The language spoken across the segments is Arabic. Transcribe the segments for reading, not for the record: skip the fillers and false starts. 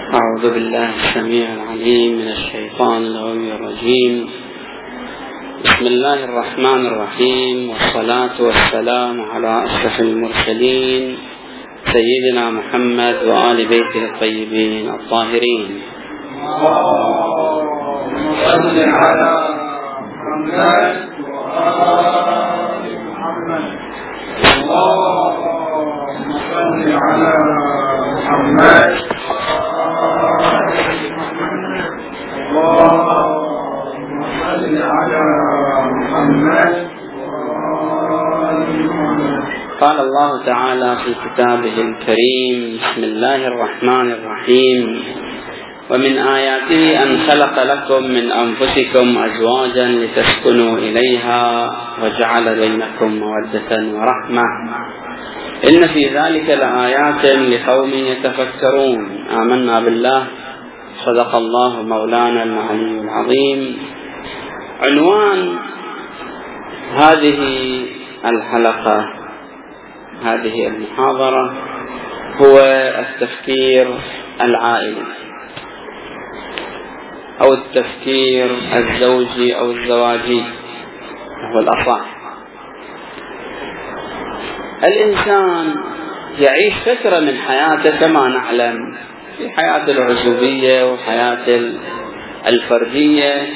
أعوذ بالله السميع العليم من الشيطان اللعين الرجيم. بسم الله الرحمن الرحيم، والصلاة والسلام على أشرف المرسلين سيدنا محمد وآل بيته الطيبين الطاهرين. اللهم صل على محمد وآل محمد. اللهم صل على محمد. اللهم صل على محمد. قال الله تعالى في كتابه الكريم: بسم الله الرحمن الرحيم، ومن آياته أن خلق لكم من أنفسكم أزواجا لتسكنوا إليها وجعل بينكم مودة ورحمة إن في ذلك لآيات لقوم يتفكرون. آمنا بالله، صدق الله مولانا العلي العظيم. عنوان هذه الحلقة، هذه المحاضرة، هو التفكير العائلي أو التفكير الزوجي أو الزواجي هو الأصح. الإنسان يعيش فترة من حياته كما نعلم، في حياة العزوبية وحياة الفردية،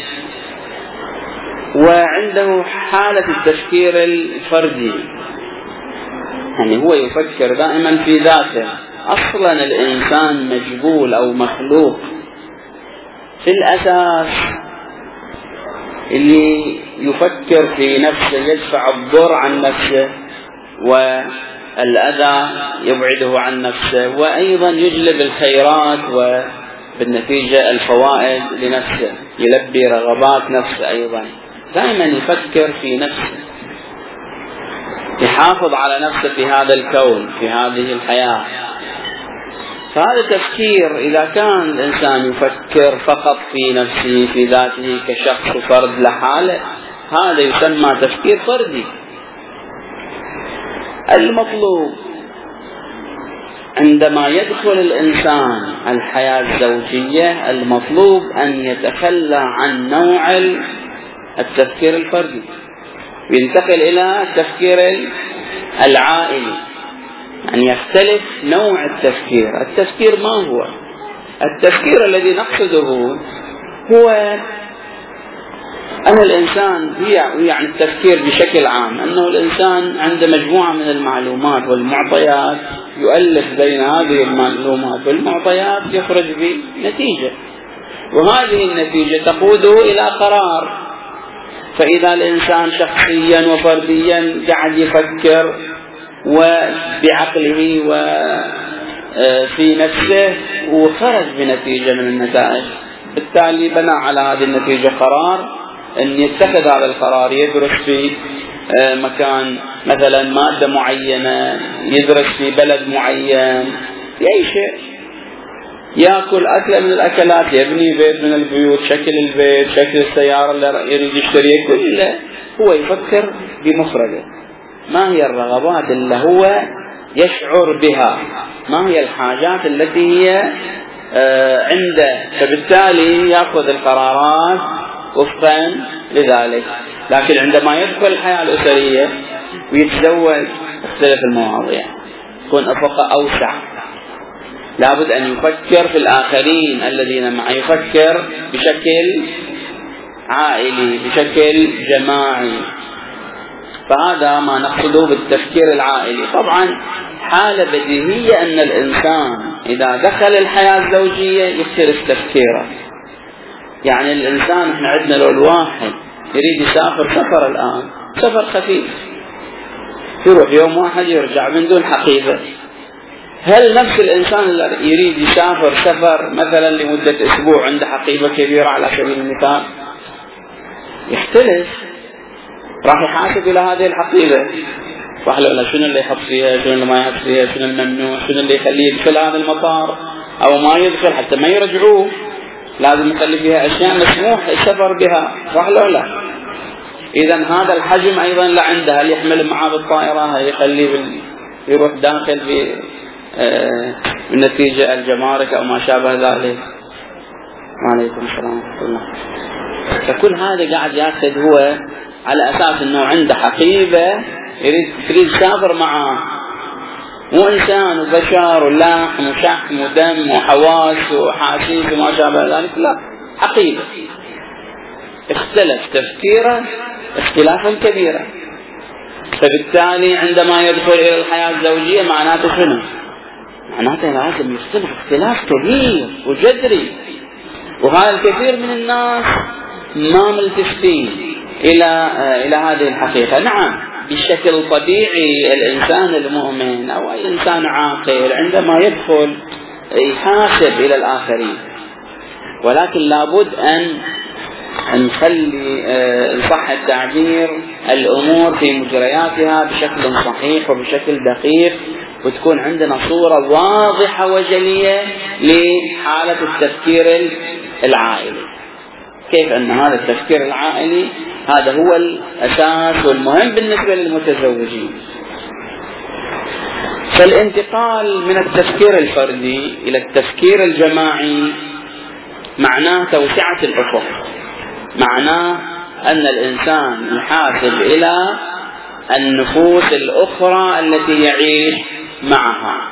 وعنده حالة التفكير الفردي، يعني هو يفكر دائما في ذاته. أصلا الإنسان مجبول أو مخلوق في الأساس اللي يفكر في نفسه، يدفع الضر عن نفسه والأذى يبعده عن نفسه، وأيضا يجلب الخيرات وبالنتيجة الفوائد لنفسه، يلبي رغبات نفسه. أيضا دائما يفكر في نفسه، يحافظ على نفسه في هذا الكون، في هذه الحياة. فهذا التفكير، إذا كان الإنسان يفكر فقط في نفسه في ذاته كشخص فرد لحاله، هذا يسمى تفكير فردي. المطلوب عندما يدخل الإنسان الحياة الزوجية، المطلوب أن يتخلى عن نوع التفكير الفردي وينتقل إلى التفكير العائلي، أن يختلف نوع التفكير. التفكير ما هو؟ التفكير الذي نقصده هو أن الإنسان، يعني التفكير بشكل عام، أنه الإنسان عنده مجموعة من المعلومات والمعطيات، يؤلف بين هذه المعلومات والمعطيات، يخرج بنتيجة، وهذه النتيجة تقوده إلى قرار. فإذا الإنسان شخصيا وفرديا قاعد يفكر وبعقله وفي نفسه وخرج بنتيجة من النتائج، بالتالي بنى على هذه النتيجة قرار أن يتخذ هذا القرار، يدرس في مكان مثلا مادة معينة، يدرس في بلد معين، في أي شيء، يأكل أكلة من الأكلات، يبني بيت من البيوت، شكل البيت، شكل السيارة اللي يريد يشتريها، كله هو يفكر بمفرده. ما هي الرغبات اللي هو يشعر بها، ما هي الحاجات التي هي عنده، فبالتالي يأخذ القرارات وفقا لذلك. لكن عندما يدخل الحياة الأسرية ويتزوج تختلف المواضيع، تكون أفق أوسع. لابد أن يفكر في الآخرين الذين معه، يفكر بشكل عائلي، بشكل جماعي. فهذا ما نقصده بالتفكير العائلي. طبعا حالة بديهية أن الإنسان إذا دخل الحياة الزوجية يختلف تفكيره. يعني الإنسان، إحنا عندنا لو الواحد يريد يسافر سفر الآن، سفر خفيف، يروح يوم واحد يرجع من دون حقيبة، هل نفس الإنسان اللي يريد يسافر سفر مثلا لمدة أسبوع عنده حقيبة كبيرة على سبيل المثال؟ يختلف، راح يحاسب إلى هذه الحقيبة، راح له شنو اللي يحط فيها، شنو اللي ما يحط فيها، شنو الممنوع، شنو اللي يخليه يدخل هذا المطار أو ما يدخل حتى ما يرجعوه، لازم يخلي فيها أشياء مسموح السفر بها، راح له لا. إذا هذا الحجم أيضا لا عنده، هل يحمل معاه بالطائرة، هل يخليه يروح داخل في النتيجة الجمارك أو ما شابه ذلك. وعليكم السلام ورحمة الله. فكل هذا قاعد ياخذ هو على أساس أنه عنده حقيبة تريد تسافر معه، مو إنسان وبشر ولحم وشحم ودم وحواس وحاسيس وما شابه ذلك، لا، حقيبة. اختلف تفكيره اختلافا كبيرا، فبالتالي عندما يدخل إلى الحياة الزوجية معناته شنو؟ معناته لازم يختلف اختلاف كبير وجذري. وهذا الكثير من الناس ما ملتفتين إلى هذه الحقيقة. نعم بشكل طبيعي الإنسان المؤمن أو أي إنسان عاقل عندما يدخل يحاسب إلى الآخرين، ولكن لابد أن نخلي صح التعبير الأمور في مجرياتها بشكل صحيح وبشكل دقيق، وتكون عندنا صورة واضحة وجلية لحالة التفكير العائلي. كيف أن هذا التفكير العائلي هذا هو الأساس والمهم بالنسبة للمتزوجين. فالانتقال من التفكير الفردي إلى التفكير الجماعي معناه توسعة الأفق، معناه أن الإنسان يحاسب إلى النفوس الأخرى التي يعيش معها.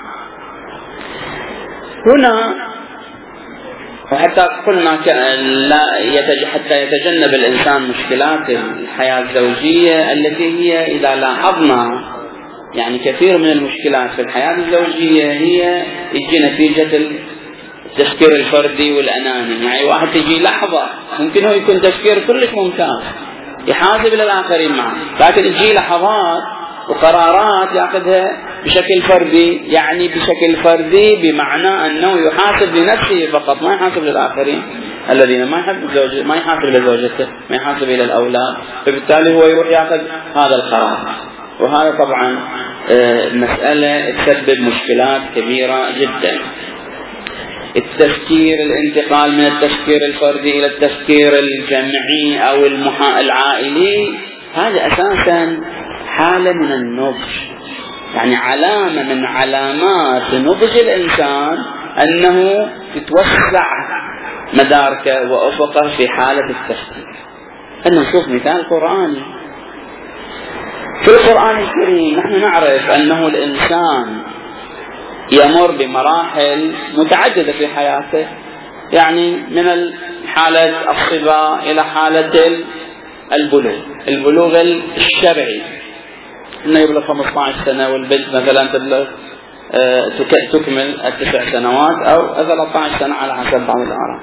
هنا وحتى قلنا حتى يتجنب الإنسان مشكلات الحياة الزوجية التي هي إذا لاحظنا يعني كثير من المشكلات في الحياة الزوجية هي تجي نتيجة التفكير الفردي والأناني. يعني واحد تجي لحظة ممكن هو يكون تفكير كلش ممتاز يحاسب للآخرين معه، لكن تجي لحظات وقرارات يأخذها بشكل فردي. يعني بشكل فردي بمعنى أنه يحاسب لنفسه فقط، ما يحاسب للآخرين الذين ما يحاسب لزوجته، ما يحاسب إلى الأولاد، فبالتالي هو يروح يأخذ هذا القرار. وهذا طبعا مسألة تسبب مشكلات كبيرة جدا. التفكير الانتقال من التفكير الفردي إلى التفكير الجمعي أو العائلي هذا أساسا حالة من النضج، يعني علامة من علامات نضج الإنسان أنه تتوسع مداركه وأفقه في حالة التفكير. نشوف مثال قرآني في القرآن الكريم. نحن نعرف أنه الإنسان يمر بمراحل متعددة في حياته، يعني من حالة الصبا إلى حالة البلوغ الشرعي، إنه يبلغ 15 سنة والبنت مثلا تبلغ تكمل 9 سنوات أو 13 سنة على حسب بعض الآراء.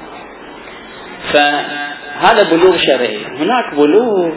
فهذا بلوغ شرعي. هناك بلوغ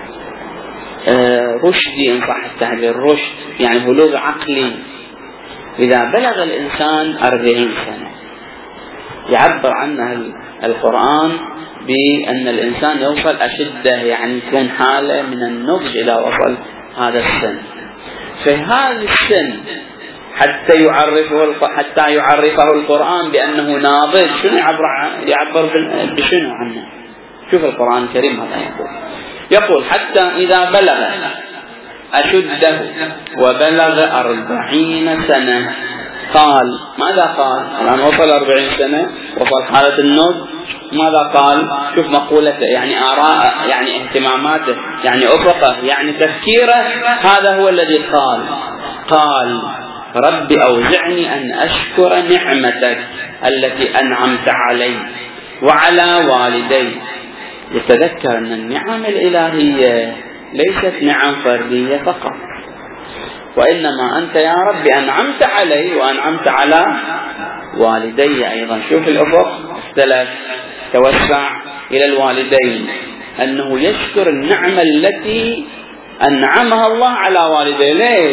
رشدي إن صح التعبير، رشد يعني بلوغ عقلي. إذا بلغ الإنسان 40 سنة يعبر عنه القرآن بأن الإنسان يوصل أشده، يعني يكون حالة من النضج إذا وصل هذا السن. في هذا السن حتى يعرفه القرآن بأنه ناضج. شنو يعبر بشنو عنه؟ شوف القرآن الكريم هذا يقول حتى إذا بلغ أشده وبلغ 40 سنة قال. ماذا قال؟ الآن وصل 40 سنة، وصل حالة النضج. ماذا قال؟ شوف مقولته، يعني آراء، يعني اهتماماته، يعني أفقه، يعني تفكيره. هذا هو الذي قال رب أوزعني أن أشكر نعمتك التي أنعمت علي وعلى والدي. يتذكر أن النعم الإلهية ليست نعم فردية فقط، وإنما أنت يا رب أنعمت علي وأنعمت على والدي أيضا. شوف الأفق اختلف، توسع إلى الوالدين، أنه يشكر النعمة التي أنعمها الله على والديه. ليش؟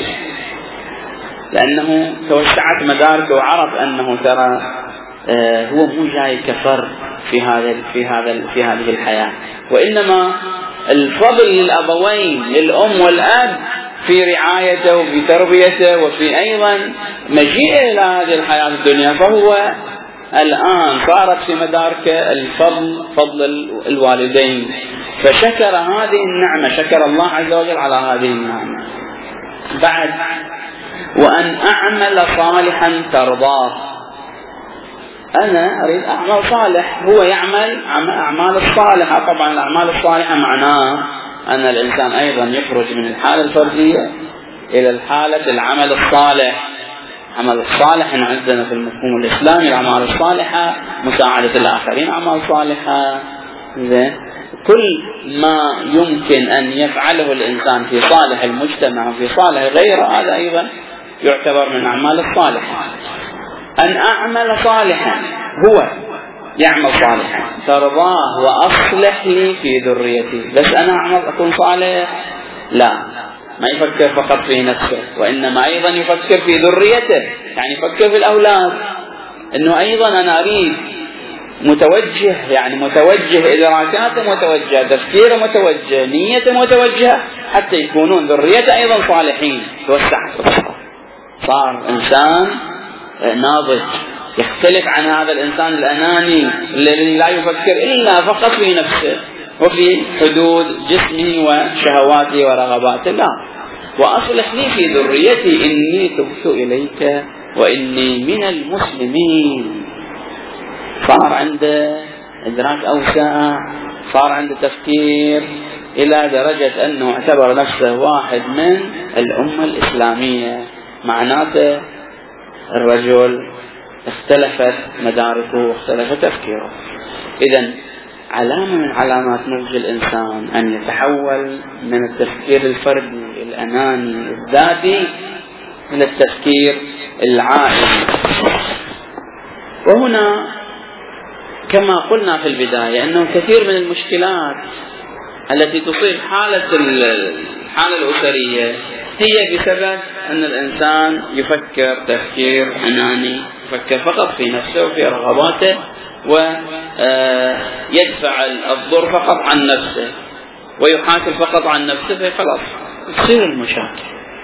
لأنه توسعت مداركه وعرف أنه ترى هو مو جاي كفر في هذه الحياة، وإنما الفضل للأبوين، للأم والأب، في رعايته وفي تربيته وفي أيضا مجيئه إلى هذه الحياة الدنيا. فهو الآن صارت في مداركه فضل الوالدين، فشكر هذه النعمة، شكر الله عز وجل على هذه النعمة. بعد وأن أعمل صالحا ترضاه. أنا أريد أعمل صالح، هو يعمل أعمال الصالحة. طبعا الأعمال الصالحة معناه أن الإنسان أيضا يخرج من الحالة الفردية إلى الحالة العمل الصالح. العمل الصالح عندنا في المفهوم الإسلامي الأعمال الصالحة مساعدة الآخرين أعمال صالحة. كل ما يمكن أن يفعله الإنسان في صالح المجتمع وفي صالح غيره هذا أيضا يعتبر من أعمال الصالحة. أن أعمل صالحا، هو يعمل صالحا ترضاه وأصلح لي في ذريتي، بس أنا أعمل أكون صالح؟ لا، ما يفكر فقط في نفسه، وإنما أيضا يفكر في ذريته، يعني يفكر في الأولاد، أنه أيضا أنا أريد متوجه، يعني متوجه إدراكاته متوجهة، تفكيره متوجه، نيته متوجهة، حتى يكونون ذريته أيضا صالحين. توسعت، صار إنسان ناضج، يختلف عن هذا الإنسان الأناني الذي لا يفكر إلا فقط في نفسه وفي حدود جسمه وشهواته ورغباته. لا، وأصلح لي في ذريتي إني تبت إليك وإني من المسلمين. صار عنده إدراك أوسع، صار عنده تفكير إلى درجة أنه اعتبر نفسه واحد من الأمة الإسلامية. معناته الرجل اختلفت مداركه واختلف تفكيره. إذن علامة من علامات نضج الإنسان أن يتحول من التفكير الفردي الأناني الذاتي إلى التفكير العائلي. وهنا كما قلنا في البداية أنه كثير من المشكلات التي تصيب الحالة الأسرية هي بسبب أن الإنسان يفكر تفكير أناني، يفكر فقط في نفسه وفي رغباته، ويدفع الضر فقط عن نفسه ويحاسب فقط عن نفسه، فخلاص تصير المشاكل.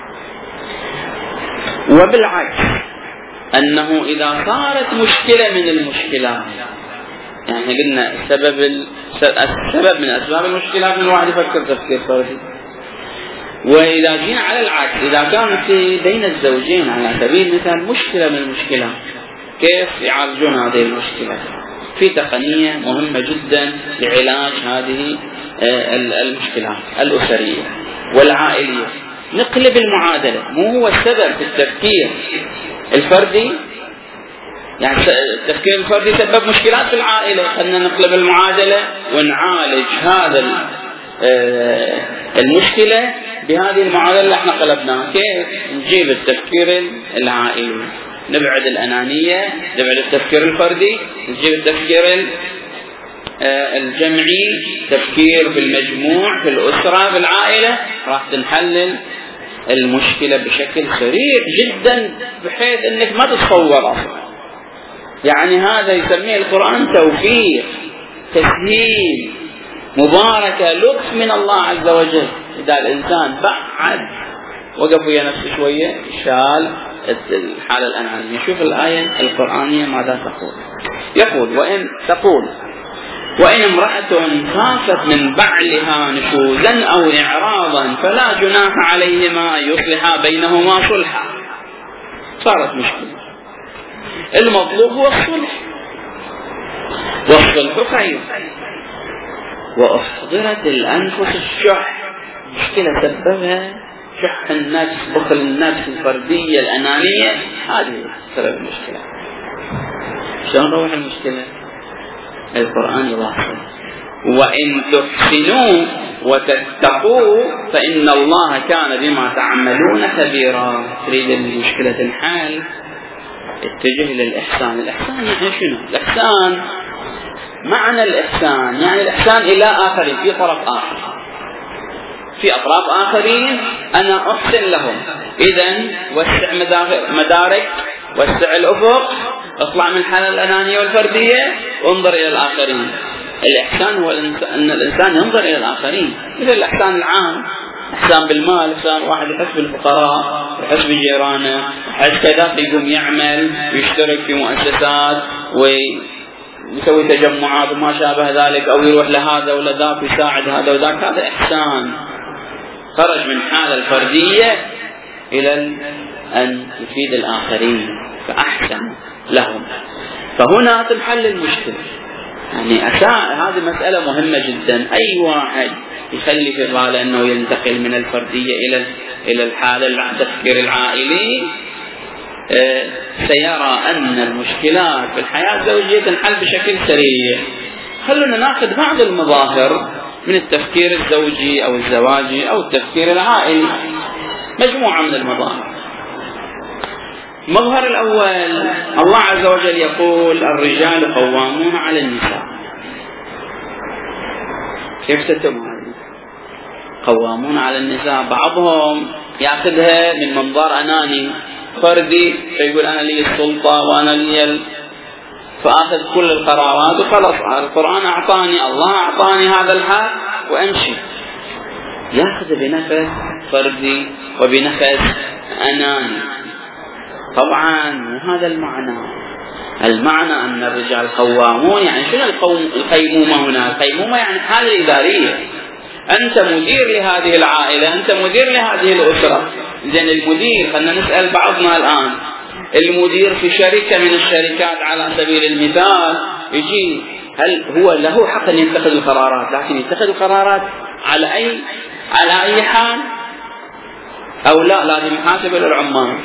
وبالعكس أنه إذا صارت مشكلة من المشكلات، يعني قلنا السبب من أسباب المشكلات من الواحد يفكر تفكير فردي. وإذا جينا على العكس، إذا كان في بين الزوجين على سبيل المثال مشكلة من المشكلات، كيف يعالجون هذه المشكلة؟ في تقنية مهمة جدا لعلاج هذه المشكلات الأسرية والعائلية. نقلب المعادلة، مو هو السبب في التفكير الفردي، يعني التفكير الفردي سبب مشكلات في العائلة، خلنا نقلب المعادلة ونعالج هذا المشكلة بهذه المعادلة اللي احنا قلبناها. كيف؟ نجيب التفكير العائلي، نبعد الأنانية، نبعد التفكير الفردي، نجيب التفكير الجمعي، تفكير في المجموع، في الأسرة، في العائلة، راح تنحلل المشكلة بشكل سريع جدا بحيث انك ما تتصور اصلا. يعني هذا يسميه القرآن توفيق، تسهيل، مباركة، لطف من الله عز وجل. إذا الإنسان بعد وقف ويا نفسه شوية شال الحالة الأنانية. شوف الآية القرآنية ماذا تقول. يقول وإن امرأة خافت من بعلها نشوزا أو إعراضا فلا جناح عليهما يصلحا بينهما صلحا. صارت مشكلة، المطلوب هو الصلح، والصلح خير. وأحضرت الأنفس الشح، مشكلة سببها شح النفس، بخل النفس الفردية الأنانية، هذه سبب المشكلة. شلون نروح المشكلة؟ القرآن يواصل: وإن تحسنوا وتتقوا فإن الله كان بما تعملون خبيرا. تريد المشكلة تنحل، اتجه للإحسان. الإحسان يعني شنو؟ الإحسان معنى الإحسان يعني الإحسان إلى آخرين، في طرف آخر، في أطراف آخرين أنا أحسن لهم. إذن وسع مدارك، وسع الأفق، اطلع من حالة الأنانية والفردية وانظر إلى الآخرين. الإحسان هو أن الإنسان ينظر إلى الآخرين، مثل الإحسان العام، إحسان بالمال، إحسان واحد يحس بالفقراء، يحس بجيرانه، يحس كذا، يقوم يعمل ويشترك في مؤسسات ويسوي تجمعات وما شابه ذلك، أو يروح لهذا ولا ذاك ويساعد هذا وذاك. هذا إحسان، خرج من حالة الفردية إلى أن يفيد الآخرين فأحسن لهم. فهنا تنحل المشكلة. يعني هذه مسألة مهمة جدا. أي واحد يخلي في باله أنه ينتقل من الفردية إلى الحالة التفكير العائلي سيرى أن المشكلات في الحياة الزوجية تنحل بشكل سريع. خلونا نأخذ بعض المظاهر من التفكير الزوجي أو الزواجي أو التفكير العائلي، مجموعة من المظاهر. المظهر الأول، الله عز وجل يقول الرجال قوامون على النساء. كيف تتم هذه؟ قوامون على النساء. بعضهم يأخذها من منظار أناني فردي، فيقول أنا لي السلطة وأنا لي فأخذ كل القرارات وخلص، القرآن أعطاني، الله أعطاني هذا الحق وأمشي. يأخذ بنفس فردي وبنفس أناني. طبعا وهذا المعنى أن الرجال قوامون. يعني شنو القيمومة هنا؟ القيمومة يعني حالة إدارية. أنت مدير لهذه العائلة، أنت مدير لهذه الأسرة. إذن المدير، خلنا نسأل بعضنا الآن، المدير في شركة من الشركات على سبيل المثال يجي، هل هو له حق أن يتخذ القرارات؟ لكن يتخذ القرارات على أي حال أو لا؟ لازم يحاسب العمال.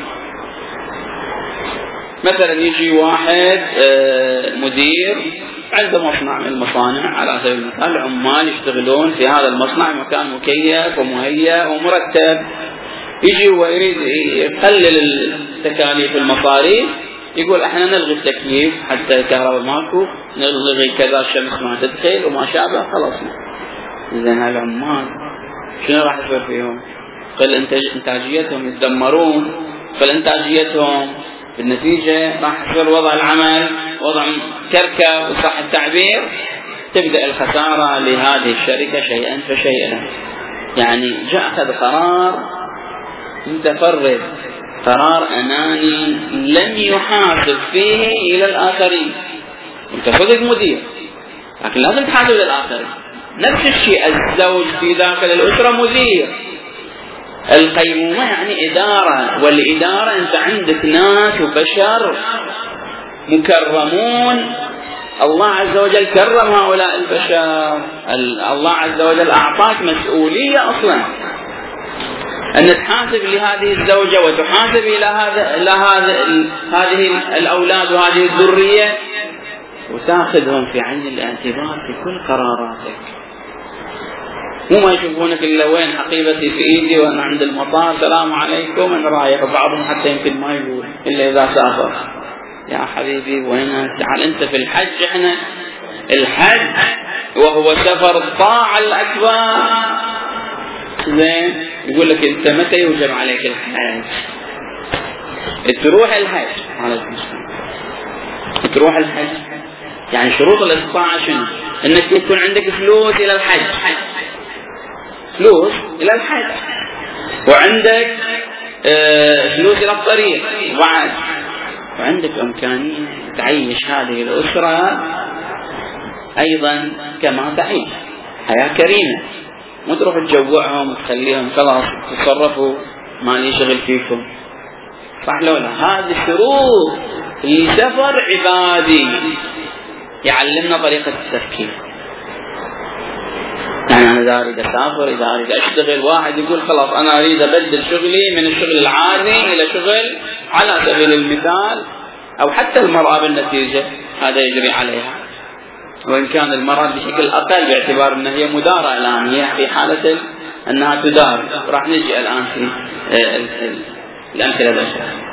مثلا يجي واحد مدير عنده مصنع من المصانع على سبيل المثال، العمال يشتغلون في هذا المصنع مكان مكيف ومهيأ ومرتب، يجي ويريد يقلل التكاليف المصاريف، يقول احنا نلغي التكييف حتى الكهرباء ماكو، نلغي كذا الشمس ما تدخل وما شابه، خلصنا. إذن هالعمال شنو راح يصير فيهم؟ قل انتاجيتهم يتدمرون، فالانتاجيتهم بالنتيجة راح يصير وضع العمل وضع كركب وصح التعبير، تبدأ الخسارة لهذه الشركة شيئا فشيئا. يعني جاء أخذ قرار متفرد، قرار أناني لم يحاسب فيه إلى الآخرين. أنت صدق مدير لكن لازم تحاسب للآخرين. نفس الشيء الزوج في داخل الأسرة مدير. القيمومة يعني إدارة، والإدارة أنت عندك ناس وبشر مكرمون، الله عز وجل كرم هؤلاء البشر. الله عز وجل أعطاك مسؤولية أصلا أن تحاسب لهذه الزوجة وتحاسب إلى هذه الأولاد وهذه الذرية، وتأخذهم في عين الاعتبار في كل قراراتك. مو ما يشوفونك إلا وين حقيبتي في إيدي وأنا عند المطار سلام عليكم أنا رايح، بعضهم حتى يمكن ما يقول إلا إذا سافر. يا حبيبي وين تعال أنت في الحج؟ إحنا الحج وهو سفر الطاعة الأكبر. زين يقول لك أنت متى يوجب عليك الحج؟ تروح الحج تروح الحج. يعني شروط الاستطاعة شنو؟ أنك يكون عندك فلوس إلى الحج، فلوس إلى الحج، وعندك فلوس إلى الطريق وعد، وعندك إمكانية تعيش هذه الأسرة أيضا كما تعيش حياة كريمة، مو تروح تجوعهم وتخليهم خلاص تصرفوا ما لي شغل فيكم. صح لو لا؟ هذه شروط لسفر عبادي يعلمنا طريقة التفكير. يعني أنا إذا أريد أسافر، إذا أريد أشتغل، واحد يقول خلاص أنا أريد أبدل شغلي من الشغل العادي إلى شغل على سبيل المثال، أو حتى المرأة بالنتيجة هذا يجري عليها، وإن كان المرأة بشكل أقل باعتبار أنها هي مدارة الآن، هي في حالة أنها تدار. راح نجي الآن في الأمثلة الأخرى.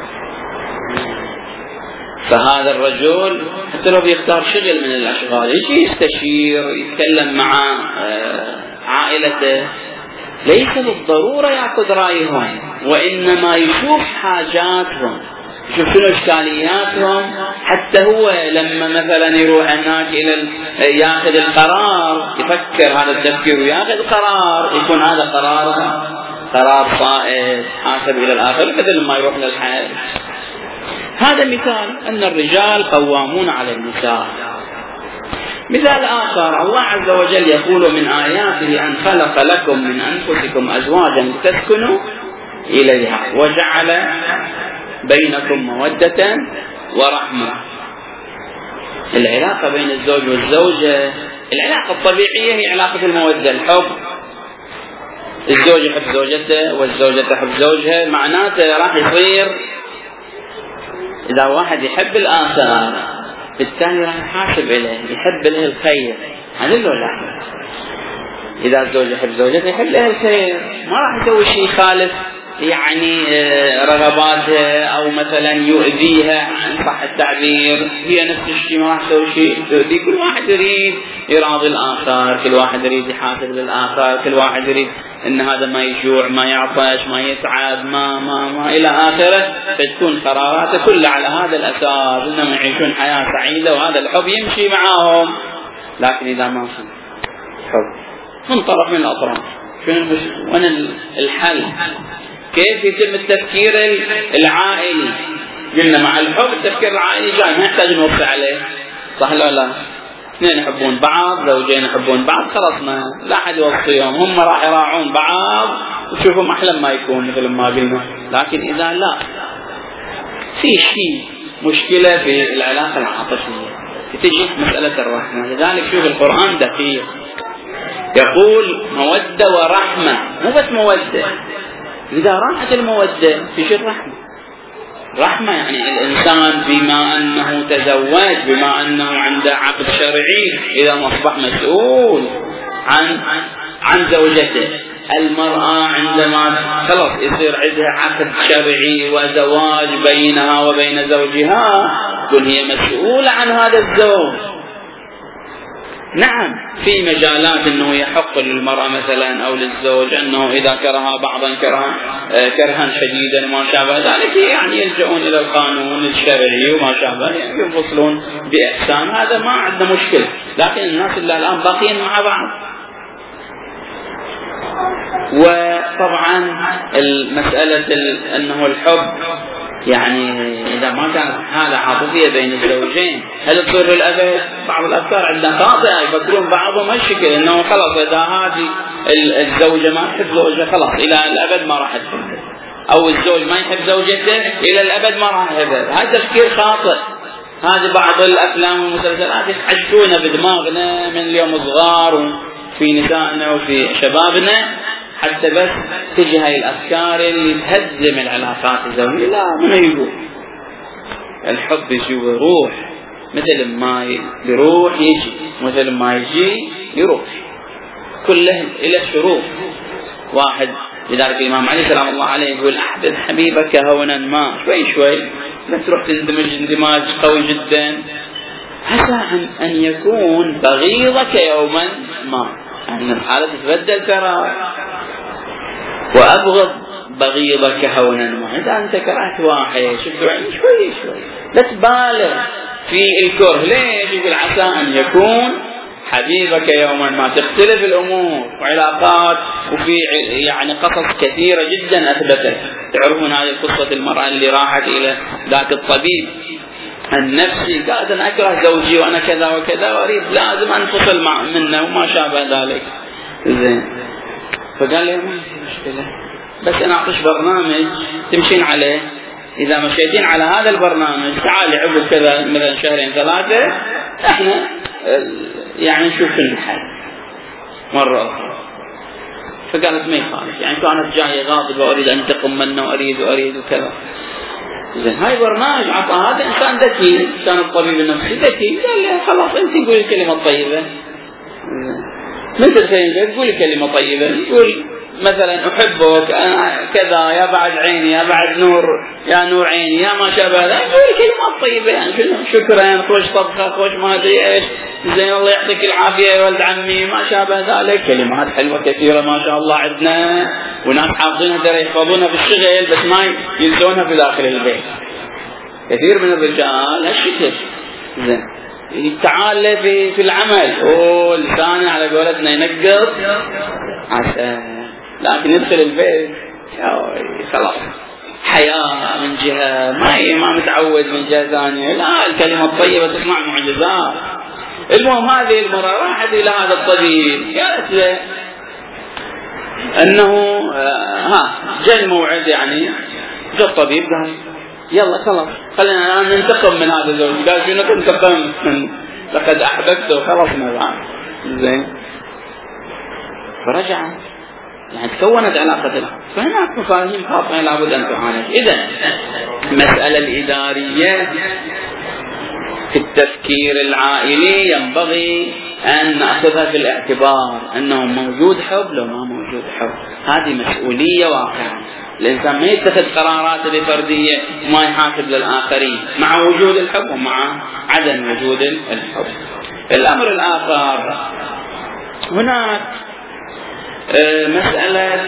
فهذا الرجل حتى لو بيختار شغل من الأشغال يجي يستشير، يتكلم مع عائلته، ليس بالضرورة يأخذ رأيهم، وإنما يشوف حاجاتهم، يشوف شنو إشكالياتهم، حتى هو لما مثلا يروح هناك يأخذ القرار، يفكر هذا التفكير ويأخذ قرار، يكون هذا قرار صائب حاسب إلى الآخر بدل ما يروح للحال. هذا مثال أن الرجال قوامون على النساء. مثال آخر، الله عز وجل يقول من آياته أن خلق لكم من أنفسكم أزواجا لتسكنوا إليها وجعل بينكم مودة ورحمة. العلاقة بين الزوج والزوجة العلاقة الطبيعية هي علاقة المودة الحب. الزوج يحب زوجته والزوجة تحب زوجها، معناته راح يصير إذا واحد يحب الآخر بالتالي راح يحاسب إليه، يحب له الخير. هذا اللي لا، إذا الزوج يحب زوجته يحب له الخير، ما راح يسوي شيء يخالف يعني رغباتها أو مثلا يؤذيها عن صح التعبير. هي نفس الشيء ما راح تسوي شيء تؤذي. كل واحد يريد يراضي الآخر، كل واحد يريد يحاسب للآخر، كل واحد يريد إن هذا ما يجوع ما يعطش ما يتعب ما إلى آخره. فتكون قراراته كلها على هذا الأساس إنهم يعيشون حياة سعيدة وهذا الحب يمشي معهم. لكن إذا ما في حب من طرف من الأطراف وين الحل؟ كيف يتم التفكير العائلي؟ قلنا مع الحب التفكير العائلي جاي ما يحتاج نوصي عليه، صح لا لا؟ اثنين يحبون بعض، زوجين يحبون بعض، خلاص ما لا أحد يوصيهم، هم راح يراعون بعض وتشوفهم أحلى ما يكون مثل ما قلنا. لكن إذا لا في شيء مشكلة في العلاقة العاطفية تجي مسألة الرحمة. لذلك شوف القرآن دقيق، يقول مودة ورحمة، مو بس مودة. إذا راحت المودة تجي الرحمة. رحمة يعني الإنسان بما أنه تزوج، بما أنه عنده عقد شرعي، إذا ما أصبح مسؤول عن زوجته. المرأة عندما خلاص يصير عندها عقد شرعي وزواج بينها وبين زوجها، تكون هي مسؤولة عن هذا الزوج. نعم في مجالات أنه يحق للمرأة مثلا أو للزوج أنه إذا كره بعضا كرها شديدا وما شابه ذلك يعني يلجؤون إلى القانون الشرعي وما شابه، يعني ينفصلون بإحسان، هذا ما عندنا مشكلة. لكن الناس اللي الآن باقين مع بعض. وطبعا المسألة أنه الحب يعني إذا ما كانت حالة عاطفية بين الزوجين هل تصير للأبد؟ بعض الأفكار عندنا خاطئة، يفكرون بعضهم هالشكل أنه خلاص إذا هذه الزوجة ما تحب زوجها خلاص إلى الأبد ما راح تحبه، أو الزوج ما يحب زوجته إلى الأبد ما راح يحبه. هذا تفكير خاطئ. هذه بعض الأفلام والمسلسلات يحجون بدماغنا من اليوم صغار وفي نسائنا وفي شبابنا حتى بس تجي هاي الأفكار اللي تهزم العلاقات الزوجية. لا، من يقول الحب يجي ويروح، مثل ما يروح يجي، مثل ما يجي يروح، كله إلى شروط. واحد لذلك الإمام علي سلام الله عليه يقول أحبب حبيبك هونا ما، شوي شوي لا تروح تندمج اندماج قوي جدا. عسى أن يكون بغيضك يوما ما، يعني الحالة تتبدل ترى. وأبغض بغيضك هونا ما، إذا أنت كرهت واحد شوف شوي شوي لا تبالغ في الكره. ليش؟ يقول عسى أن يكون حبيبك يوما ما. تختلف الأمور وعلاقات، وفي يعني قصص كثيرة جدا أثبتت. تعرفون هذه قصة المرأة اللي راحت إلى ذاك الطبيب النفسي، قالت أنا أكره زوجي وأنا كذا وكذا وأريد لازم أنفصل منه وما شابه ذلك. زين، فقال لي ما في مشكلة، بس أنا أعطيش برنامج تمشين عليه، إذا مشيتين على هذا البرنامج تعالي عقب كذا مثلا شهرين ثلاثة احنا يعني نشوف الحل مرة أخرى. فقالت ما يخالف، يعني كانت جاية غاضبة وأريد أن انتقم منه وأريد وكذا. زين، هاي برنامج عطى هذا إنسان ذكي، كان الطبيب النفسي ذكي، قال لي خلاص أنت قولي كلمة طيبة، مثل خير تقولي كلمة طيبة، تقول مثلا أحبك كذا يا بعد عيني يا بعد نور يا نور عيني يا ما شابه ذلك، تقولي كلمات طيبة يعني شكرا خوش طبخة خوش ما أدري إيش، زين الله يعطيك العافية يا ولد عمي ما شابه ذلك. كلمات حلوة كثيرة ما شاء الله عندنا، وناس حافظينها ترى يحفظونها في الشغل بس ما ينسونها في داخل البيت. كثير من الرجال هالشكل. زين، تعال في العمل ولسانه على قولتنا ينقط عسى، لكن يدخل البيت خلاص حياة من جهة ما متعود من جهة ثانية. لا، الكلمة الطيبة تصنع معجزات. المهم هذه المرة راحت إلى هذا الطبيب، قالت له أنه جاء الموعد، يعني جاء الطبيب قال يلا خلاص خلينا ننتقم من هذا الزوج. قال شنو تنتقم؟ لقد أحببته، خلصنا بعد. زين فرجع، يعني تكونت علاقة. فهناك مفاهيم خاطئة لابد أن تعالج. إذا المسألة الإدارية في التفكير العائلي ينبغي أن نأخذها في الاعتبار، أنه موجود حب لو ما موجود حب، هذه مسؤولية واقعة. الإنسان ما يتخذ قراراته بفردية وما يحاسب للآخرين مع وجود الحب ومع عدم وجود الحب. الأمر الآخر، هناك مسألة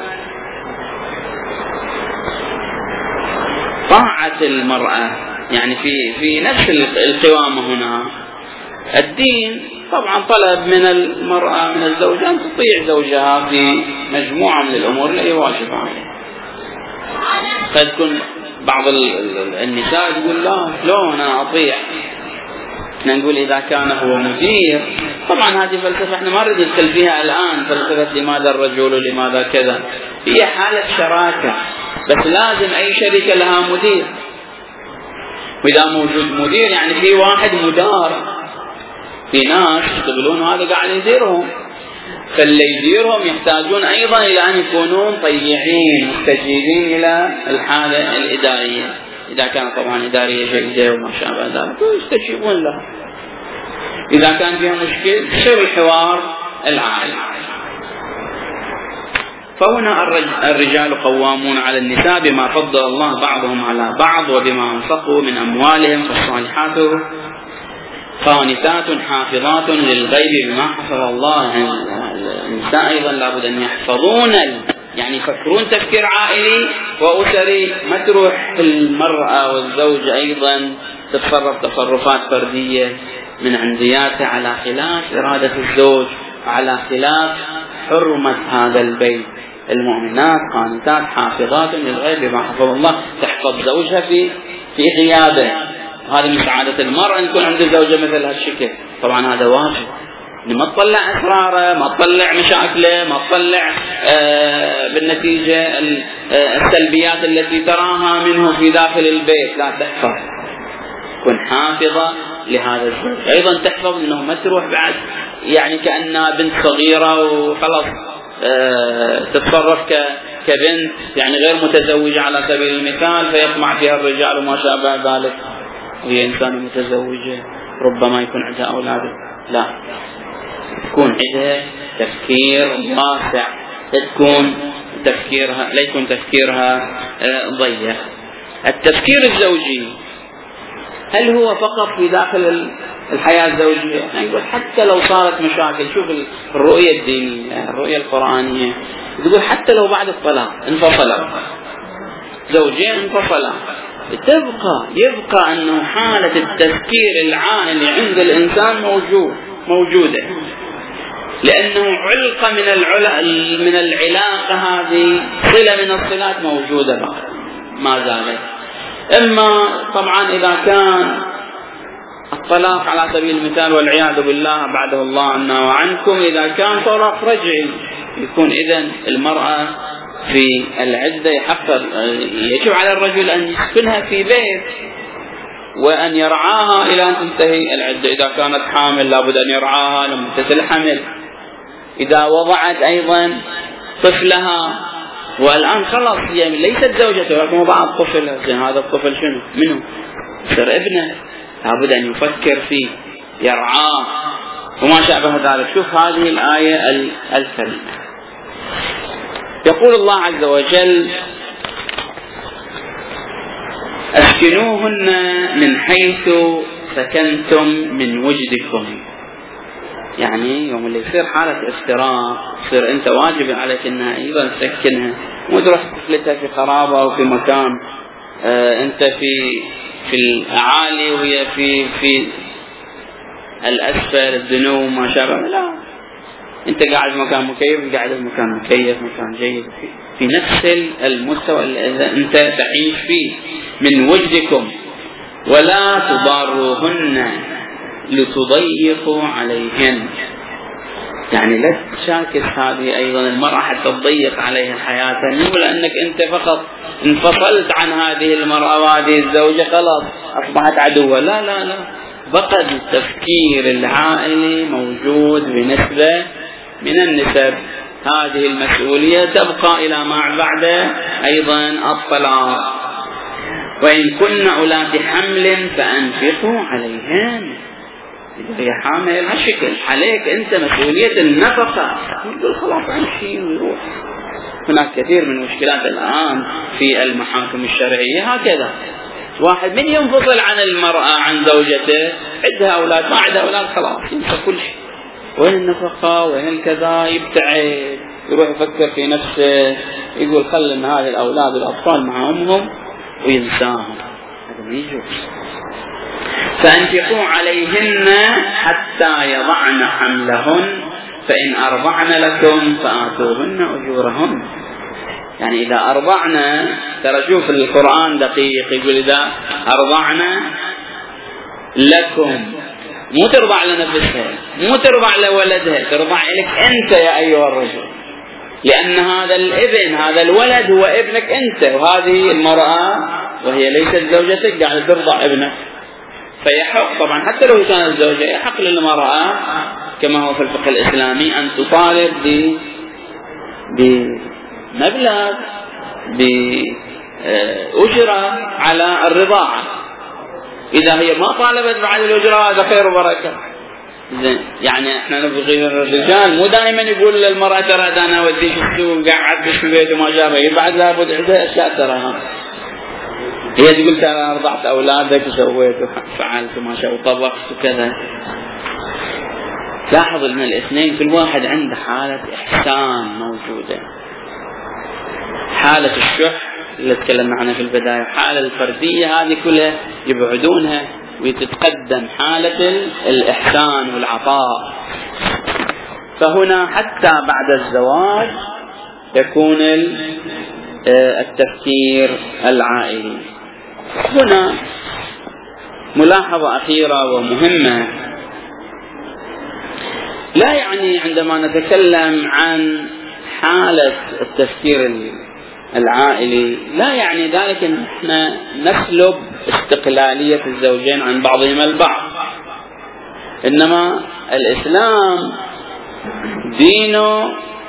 طاعة المرأة، يعني في نفس القوامة هنا الدين طبعا طلب من المرأة من الزوجة أن تطيع زوجها في مجموعة من الأمور التي واجب عليها. فتكون بعض النساء يقول لا شلون أنا أطيع، نقول إذا كان هو مدير. طبعا هذه فلسفة احنا ما نريد ندخل فيها الآن، فلسفة لماذا الرجل ولماذا كذا، هي حالة شراكة، بس لازم أي شركة لها مدير، وإذا موجود مدير يعني في واحد مدار، في ناس يشتغلون هذا قاعد يديرهم، فاللي يديرهم يحتاجون أيضا إلى أن يكونون طيعين مستجيبين إلى الحالة الإدارية. إذا كانت طبعا إدارية جيدة وما شابه ذلك يستجيبون لها. إذا كان فيها مشكلة يصير الحوار العائلي. فهنا الرجال قوامون على النساء بما فضل الله بعضهم على بعض وبما أنفقوا من أموالهم، فالصالحات قانتات حافظات للغيب بما حفظ الله. النساء أيضا لابد أن يحفظون، يعني يفكرون تفكير عائلي وأسري، ما تروح المرأة والزوج أيضا تتصرف تصرفات فردية من عندياتها على خلاف إرادة الزوج، على خلاف حرمة هذا البيت. المؤمنات قانتات حافظات للغيب بما حفظ الله، تحفظ زوجها في غيابه. هذه من سعادة المرأة أن يكون عند زوجة مثل هالشكل. طبعا هذا واجب، ما تطلع أسراره، ما تطلع مشاكله، ما تطلع بالنتيجة السلبيات التي تراها منه في داخل البيت. لا، تحفظ، تكون حافظة لهذا الزوج. أيضا تحفظ أنه ما تروح بعد يعني كأنها بنت صغيرة وخلاص تتصرف كبنت يعني غير متزوجة على سبيل المثال، فيطمع فيها الرجال وما شابه ذلك، وهي إنسانة متزوجة ربما يكون عندها أولاد. لا، تكون عندها تفكير واسع، لا يكون تفكيرها ضيق. التفكير الزوجي هل هو فقط في داخل الحياة الزوجية؟ نقول حتى لو صارت مشاكل، شوف الرؤية الدينية الرؤية القرآنية تقول حتى لو بعد الطلاق انفصلا زوجين انفصلا، يبقى أنه حالة التفكير العائلي عند الإنسان موجودة، لأنه علقة من العلاقة هذه، صلة من الصلات موجودة ما زالت. إما طبعا إذا كان الطلاق على سبيل المثال والعياذ بالله بعده الله عنا وعنكم، إذا كان طلاق رجعي يكون إذن المرأة في العدة يجب على الرجل أن يسكنها في بيت وأن يرعاها إلى أن تنتهي العدة. إذا كانت حامل لابد أن يرعاها لما تنتهي الحمل. إذا وضعت أيضا طفلها، والآن خلاص هي ليست زوجته ولكن وضعت طفلها، هذا الطفل شنو منه؟ يصير ابنه، لابد أن يفكر فيه يرعاه وما شابه ذلك. شوف هذه الآية الكريمة، يقول الله عز وجل: أسكنوهن من حيث سكنتم من وجدكم. يعني يوم اللي يصير حالة افتراق يصير أنت واجب عليك أنها أيضا تسكنها، وتروح تفلتها في خرابة أو في مكان أنت في الأعالي وهي في الأسفل الدنو ما شابه. لا، أنت قاعد مكان مكيف، قاعد مكان مكيف، مكان جيد في نفس المستوى اللي أنت تعيش فيه من وجدكم. ولا تضاروهن لتضيقوا عليهن. يعني لا تشاكس هذه أيضا المرأة حتى تضيق عليها حياتها، مو لأنك أنت فقط انفصلت عن هذه المرأة وهذه الزوجة خلاص أصبحت عدوة، لا لا لا، بقى التفكير العائلي موجود بنسبة من النسب. هذه المسؤولية تبقى إلى ما بعد أيضا الطلاق. وإن كن أولات حمل فأنفقوا عليهن. إذا هي حامل هالشكل عليك أنت مسؤولية النفقة، يقول خلاص امشي ويروح. هناك كثير من المشكلات الآن في المحاكم الشرعية هكذا، واحد من ينفصل عن المرأة عن زوجته، عندها أولاد ما عندها أولاد خلاص ينسى كل شيء، وين النفقة وين الكذا، يبتعد يروح يفكر في نفسه، يقول خل ان هذه الأولاد والأطفال مع أمهم وينساهم. هذا ما يجوز. فأنفقوا عليهن حتى يضعن حملهن فإن أرضعن لكم فآتوهن أجورهن. يعني إذا أرضعن، ترى شوف القرآن دقيق، يقول إذا أرضعن لكم، مو ترضع لنفسها، مو ترضع لولدها، ترضع لك أنت يا أيها الرجل، لأن هذا الابن هذا الولد هو ابنك أنت، وهذه المرأة وهي ليست زوجتك قاعدة ترضع ابنك. فيحق طبعا حتى لو كانت زوجة، يحق للمرأة كما هو في الفقه الإسلامي أن تطالب بمبلغ بأجرة على الرضاعة. إذا هي ما طالبت بعد الأجرة هذا خير وبركة. يعني احنا نبغي الرجال مو دائما يقول للمرأة ترى أنا أوديك السوق قاعد في البيت وما جابه، بعد لابد عندها أشياء تراها. هي تقول ترى أرضعت أولادك وسويت وفعلت وما شاء وطبخت وكذا. لاحظ أن الاثنين كل واحد عنده حالة إحسان موجودة، حالة الشح اللي تكلمنا عنها في البداية، حالة الفردية هذه كلها يبعدونها ويتقدم حالة الإحسان والعطاء. فهنا حتى بعد الزواج يكون التفكير العائلي. هنا ملاحظة أخيرة ومهمة، لا يعني عندما نتكلم عن حالة التفكير العائلي لا يعني ذلك أن احنا نسلب استقلالية الزوجين عن بعضهم البعض، إنما الإسلام دينه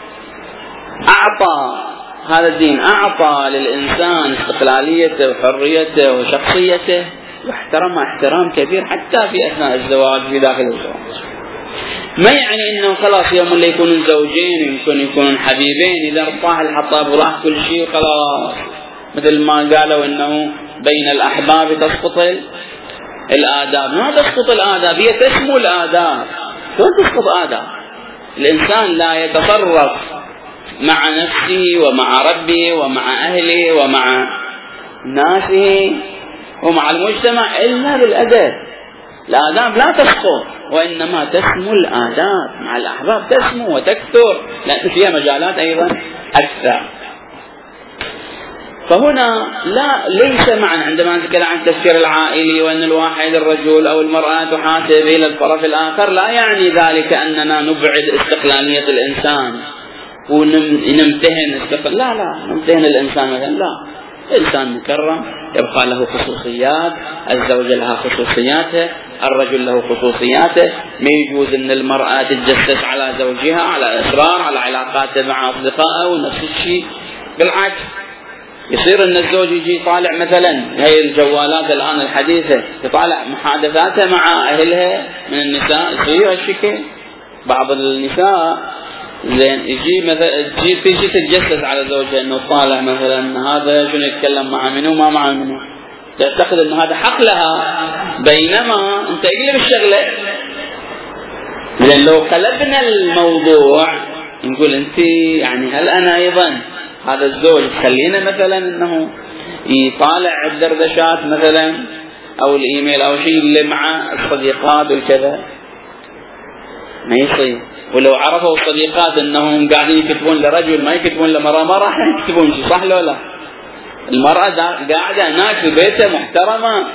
أعطى، هذا الدين أعطى للإنسان استقلاليته وحريته وشخصيته واحترمها احترام كبير حتى في أثناء الزواج في داخل الزواج. ما يعني إنه خلاص يوم اللي يكونون زوجين يمكن يكونون حبيبين إذا ارتاح الحطاب وراح كل شيء خلاص، مثل ما قالوا إنه بين الأحباب تسقط الآداب. ما تسقط الآداب، هي تسمو الآداب. شلون تسقط آداب؟ الإنسان لا يتصرف مع نفسه ومع ربه ومع أهله ومع ناسه ومع المجتمع إلا بالأدب. الآداب لا تسقط وإنما تسمو الآداب، مع الأحباب تسمو وتكثر لأن فيها مجالات أيضا أكثر. فهنا ليس معنى عندما نتكلم عن التفكير العائلي وأن الواحد الرجل أو المرأة تحاسب إلى الطرف الآخر لا يعني ذلك أننا نبعد استقلالية الإنسان ونمتهن لا نمتهن الإنسان مثلا، لا، الإنسان مكرم يبقى له خصوصيات، الزوجة لها خصوصياته، الرجل له خصوصياته. ما يجوز أن المرأة تتجسس على زوجها، على الأسرار، على علاقاته مع أصدقائه ونفس الشيء. بالعكس يصير أن الزوج يجي يطالع مثلا هي الجوالات الآن الحديثة، يطالع محادثاته مع أهلها من النساء، يصير هالشكل. بعض النساء زين يجي مثلا تجي تتجسس على زوجها انه طالع مثلا هذا شنو يتكلم مع منو ما مع منو، تعتقد ان هذا حق لها، بينما انت اقلب الشغله. لان لو قلبنا الموضوع نقول انت يعني هل انا ايضا هذا الزوج خلينا مثلا انه يطالع الدردشات مثلا او الايميل او شيء اللي مع الصديقات والكذا؟ ما يصير. ولو عرفوا الصديقات انهم قاعدين يكتبون لرجل ما يكتبون لمرأة ما راح يكتبون شيء، صح ولا لا؟ المرأة قاعدة هناك في بيتها محترمة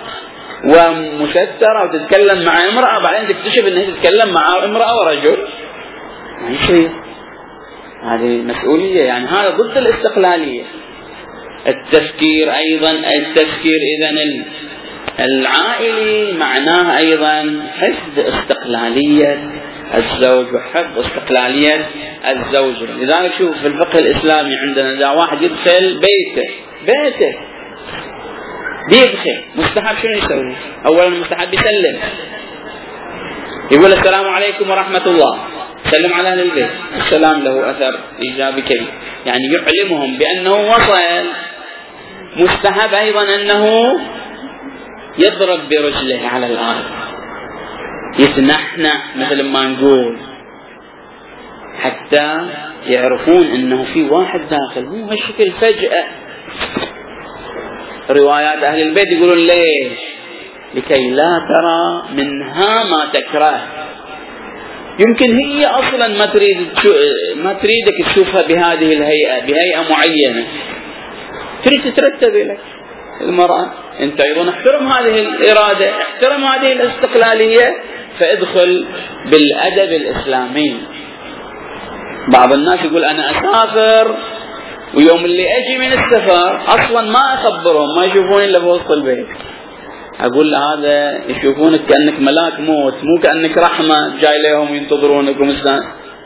ومسترة وتتكلم مع امرأة، بعدين تكتشف انها تتكلم مع امرأة ورجل. ما يصير، هذه مسؤولية، يعني هذا ضد الاستقلالية. التفكير أيضا، التفكير إذن العائلي معناه أيضا حفظ استقلالية الزوج وحفظ استقلالية الزوجة. لذلك شوف في الفقه الإسلامي عندنا إذا واحد يدخل بيته بيدخل مستحب شنو يسوي؟ أولا مستحب يسلم، يقول السلام عليكم ورحمة الله، سلم على أهل البيت، السلام له أثر إيجابي كبير، يعني يعلمهم بأنه وصل. مستحب أيضا أنه يضرب برجله على الأرض، يتنحنح مثل ما نقول، حتى يعرفون أنه في واحد داخل، مو هالشكل فجأة. روايات أهل البيت يقولون ليش؟ لكي لا ترى منها ما تكره. يمكن هي أصلا ما تريدك تشوفها بهذه الهيئة، بهيئة معينة، تريد تترتب لك المرأة. أنت أيضا احترم هذه الإرادة، احترم هذه الاستقلالية، فادخل بالأدب الإسلامي. بعض الناس يقول أنا أسافر ويوم اللي أجي من السفر أصلا ما أخبرهم، ما يشوفوني إلا بوسط البيت. أقول هذا يشوفونك كأنك ملاك موت، مو كأنك رحمة جاي لهم ينتظرونك ومستان.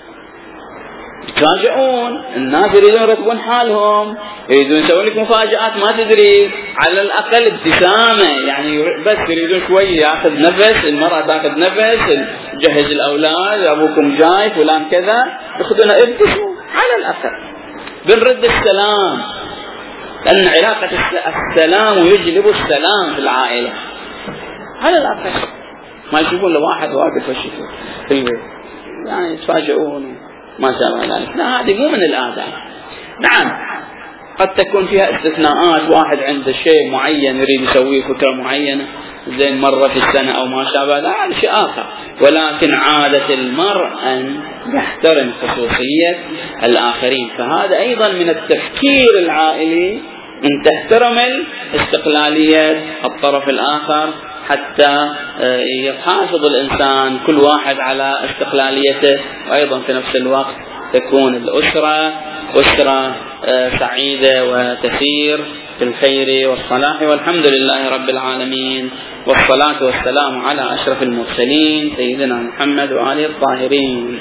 يتفاجئون الناس، يريدون يرتبون حالهم، يريدون يسوون لك مفاجآت ما تدري، على الأقل ابتسامة، يعني بس يريدون شوي ياخذ نفس، المرأة تاخذ نفس، جهز الأولاد، أبوكم جاي فلان كذا، يأخذون ابتسموا على الأقل، بنرد السلام، لأن علاقة السلام يجلب السلام في العائلة على الأقل. ما يشوفون لواحد واقف وشيء في البيت يعني يتفاجئون ما سوى ذلك. لا، هذه مو من الآداب. نعم قد تكون فيها استثناءات، واحد عنده شيء معين يريد يسويه، فكرة معينة زين مرة في السنة أو ما شابه، لا هذا شيء آخر. ولكن عادة المرء أن يحترم خصوصية الآخرين، فهذا أيضا من التفكير العائلي، أن تحترم الاستقلالية الطرف الآخر، حتى يحافظ الإنسان كل واحد على استقلاليته، وأيضا في نفس الوقت تكون الأسرة أسرة سعيدة وتسير في الخير والصلاح. والحمد لله رب العالمين، والصلاة والسلام على أشرف المرسلين سيدنا محمد وآله الطاهرين.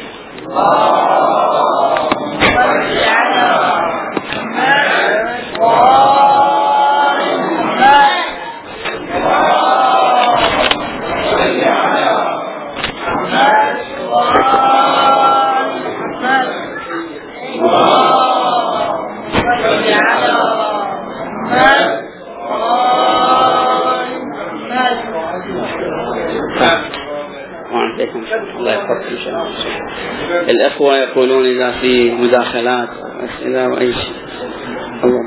الله يحفظك إن شاء الله. الأخوة يقولون إذا في مداخلات أو أسئلة أو أي شيء. الله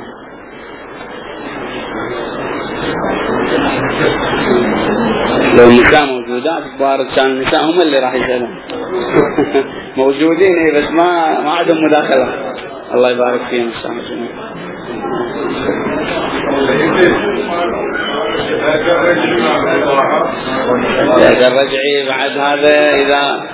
لو النساء موجودات بارد كان النساء هم اللي راح يسألون. موجودين بس ما عندهم مداخلة. الله يبارك فيهم إن شاء الله. هذا الرجعي بعد هذا إذا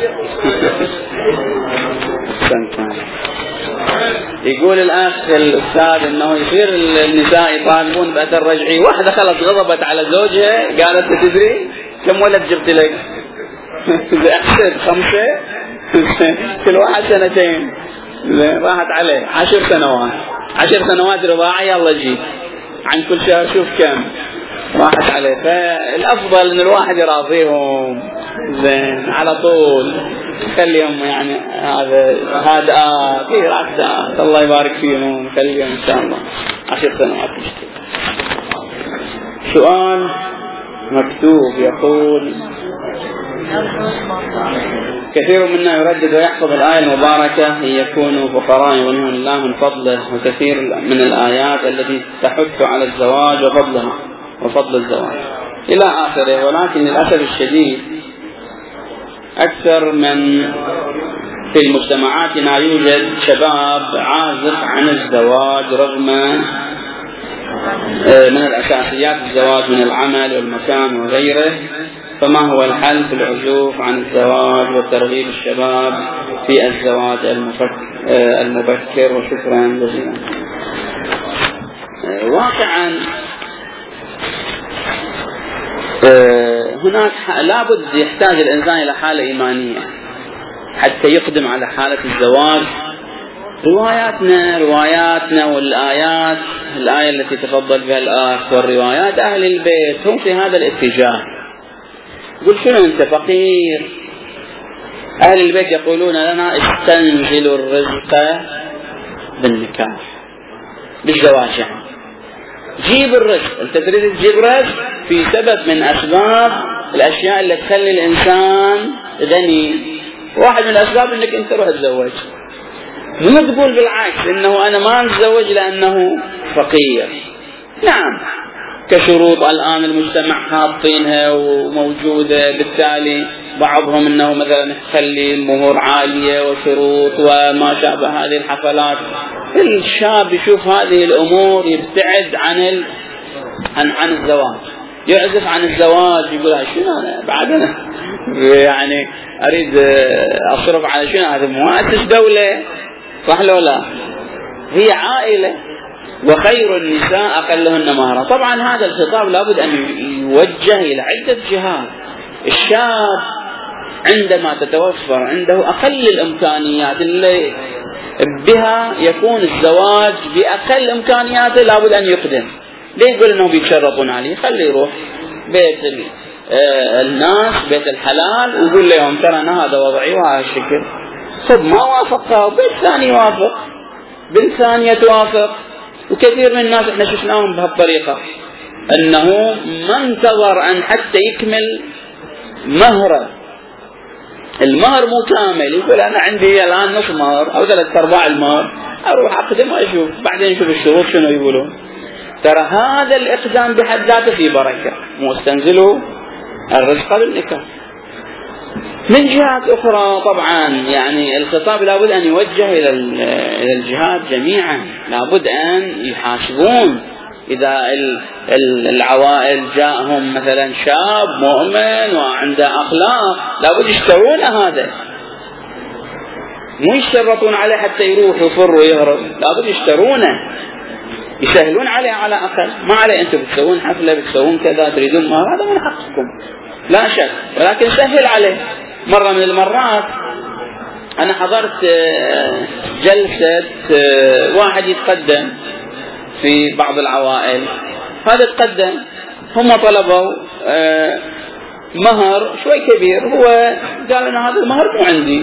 يقول الأخ الأستاذ أنه يصير النساء يطالبون بأثر رجعي. واحدة خلص غضبت على زوجها قالت تدري كم ولد جبت لك؟ أحسن 5 كل واحد 2 راحت عليه 10 سنوات 10 سنوات رضاعية. الله يجيب عن كل شهر شوف كم راحت عليه. فالأفضل أن الواحد يراضيهم زين على طول، خليهم يعني هذا في رأسات. الله يبارك فيهم، خليهم إن شاء الله 10 سنوات. سؤال مكتوب يقول: كثير منا يردد ويحفظ الآية المباركة إن يكونوا فقراء يغنيهم الله من فضله، وكثير من الآيات التي تحث على الزواج وفضلها وفضل الزواج إلى آخره. ولكن للأسف الشديد أكثر من في مجتمعاتنا يوجد شباب عازف عن الزواج رغم من الأساسيات الزواج من العمل والمكان وغيره، فما هو الحل في العزوف عن الزواج وترغيب الشباب في الزواج المبكر؟ وشكرا جزيلا. واقعا هناك لابد يحتاج الإنسان إلى حالة إيمانية حتى يقدم على حالة الزواج. رواياتنا والآيات، الآية التي تفضل بها الأخ والروايات أهل البيت هم في هذا الاتجاه. يقول شنو أنت فقير؟ أهل البيت يقولون لنا استنزلوا الرزق بالنكاح، بالزواج يعني. جيب الرزق، أنت تريد تجيب رزق في سبب من أسباب الأشياء اللي تخلي الإنسان غني. واحد من الأسباب أنك أنت روح تزوج. مو تقول بالعكس إنه أنا ما أتزوج لأنه فقير. نعم كشروط الآن المجتمع حاطينها وموجودة، بالتالي بعضهم إنه مثلا يخلي المهور عالية وشروط وما شابه هذه الحفلات. الشاب يشوف هذه الأمور يبتعد عن الزواج، يعزف عن الزواج، يقول شنو أنا بعد أنا يعني أريد أصرف على شنو؟ هذا مؤسس دولة، صح لو لا؟ هي عائلة، وخير النساء أقلهن مهرا. طبعا هذا الخطاب لابد أن يوجه إلى عدة جهات. الشاب عندما تتوفر عنده أقل الإمكانيات اللي بها يكون الزواج بأقل إمكانياته لابد أن يقدم. ليه يقول إنه بيتشرطون عليه؟ خليه يروح بيت الناس، بيت الحلال، ويقول لهم ترى أنا هذا وضعي وهذا الشكل. طب ما وافقها بيت ثاني يوافق، بنت ثانية توافق. وكثير من الناس احنا شفناهم بهالطريقة، انه ما انتظر ان حتى يكمل مهره، المهر مو كامل، يقول انا عندي الان نص مهر او 3/4 المهر، اروح اقدم واشوف بعدين شوف الشروط شنو يقولون. ترى هذا الاقدام بحد ذاته في بركة، مستنزلوا الرزق بالنكاح. من جهات أخرى طبعا يعني الخطاب لابد أن يوجه إلى الجهات جميعا، لابد أن يحاسبون. إذا العوائل جاءهم مثلا شاب مؤمن وعنده أخلاق لابد يشترون هذا، مو يشترطون عليه حتى يروح يفر ويهرب، لابد يشترونه، يسهلون عليه على أقل. ما عليه أنتم بتسوون حفلة، بتسوون كذا، تريدون مهر، هذا من حقكم لا شك، ولكن سهل عليه. مرة من المرات أنا حضرت جلسة واحد يتقدم في بعض العوائل، هذا تقدم، هم طلبوا مهر شوي كبير، هو قال أنا هذا المهر مو عندي.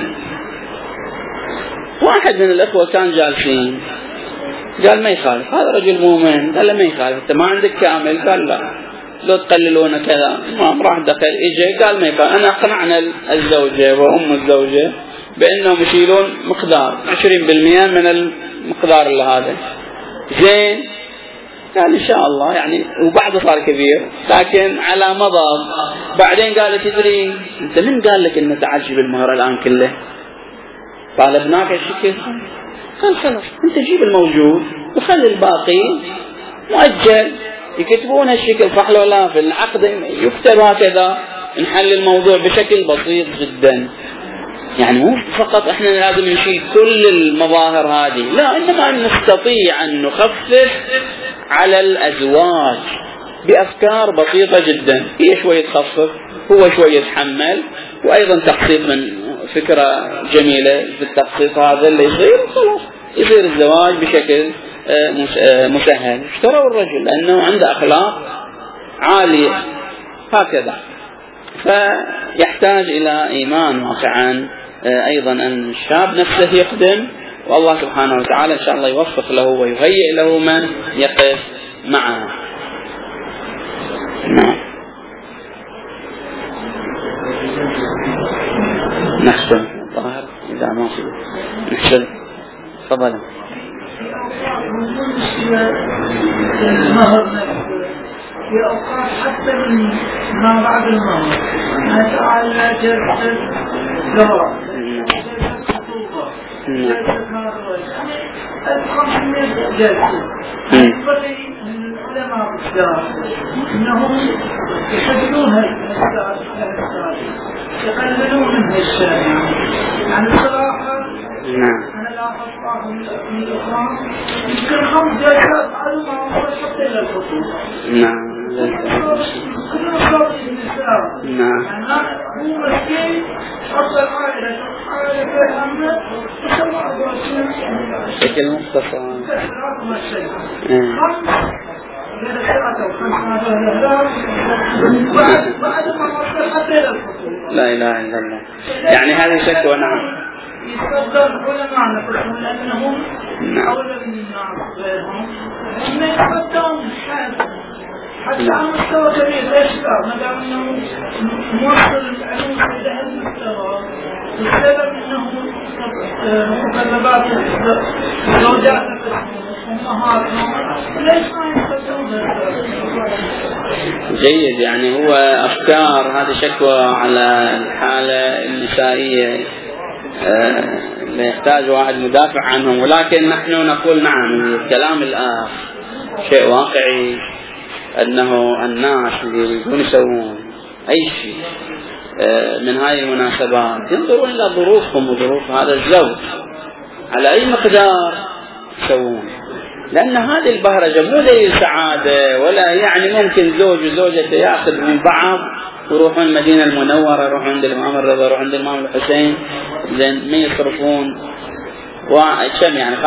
واحد من الأخوة كان جالسين قال ما يخالف، هذا رجل مؤمن، قال له ما يخالف، أنت ما عندك كامل؟ قال لا، لو تقللون كذا. ما راح دخل إجي قال ما يخالف. أنا أقنعنا الزوجة وأم الزوجة بأنهم يشيلون مقدار 20% من المقدار اللي هذا. زين قال إن شاء الله يعني، وبعده صار كبير لكن على مضض. بعدين قال تدري أنت من قال لك إن تعجب المهر الآن كله؟ طالبناك الشكل. قال خلاص أنت جيب الموجود وخلي الباقي مؤجل، يكتبون الشكل صح لو لا في العقد يكتب هكذا، نحل الموضوع بشكل بسيط جدا. يعني مو فقط احنا لازم نشيل كل المظاهر هذه، لا، انما نستطيع ان نخفف على الازواج بافكار بسيطة جدا. هي شوية تخفف، هو شوية يتحمل، وايضا تخصيص من فكرة جميلة في التخصيص هذا اللي يصير، خلاص يصير الزواج بشكل مسهل. اشتروا الرجل لأنه عنده أخلاق عالية هكذا. فيحتاج إلى إيمان واقعا أيضا أن الشاب نفسه يقدم، والله سبحانه وتعالى إن شاء الله يوفق له ويهيئ له من يقف معه. نعم نحسن الظاهر إذا ما في نحسن. تفضل. المهر في أوقات حتى من ما بعد المهر نسأل جلسة زواج، جلسة خطوبة، جلسة هذا، 500 جلسة. علماء الإسلام أنهم يحددون هالأسئلة يقللون من هالشيء يعني بصراحة أنا لاحظت بعض من الإخوان يمكن 5 جلسات على ما هو حتى إلى الخطوة. كلهم صاروا بالإسلام. يعني هو مسكين أصل عائلة فيها أمنة وسوى بشكل مختصر. ما الشيء. 5 جلسات أو 5 بعد ما وصل حتى إلى الخطوة. لا إله إلا الله. يعني هذه شكوى. نعم. يستخدم علماء نفسهم لأنهم أولى من الناس غيرهم هم يستخدمون حتى على مستوى كبير ليش لا ما دام أنه موصل العلوم إلى هذا المستوى والسبب أنه متطلبات زوجات أمهاتهم ليش ما يستخدمون جيد. يعني هو أفكار هذه شكوى على الحالة النسائية لا يحتاج واحد مدافع عنهم، ولكن نحن نقول نعم الكلام الآخر شيء واقعي أنه الناس اللي يريدون يسوون أي شيء من هاي المناسبات ينظرون إلى ظروفهم وظروف هذا الزوج على أي مقدار يسوون، لأن هذه البهرجة مو دليل سعادة ولا يعني ممكن زوج وزوجته يأخذ من بعض ويروحون المدينة المنورة، يروحون عند الإمام الرضا، يروحون عند الإمام الحسين، زين ما يصرفون وكم يعني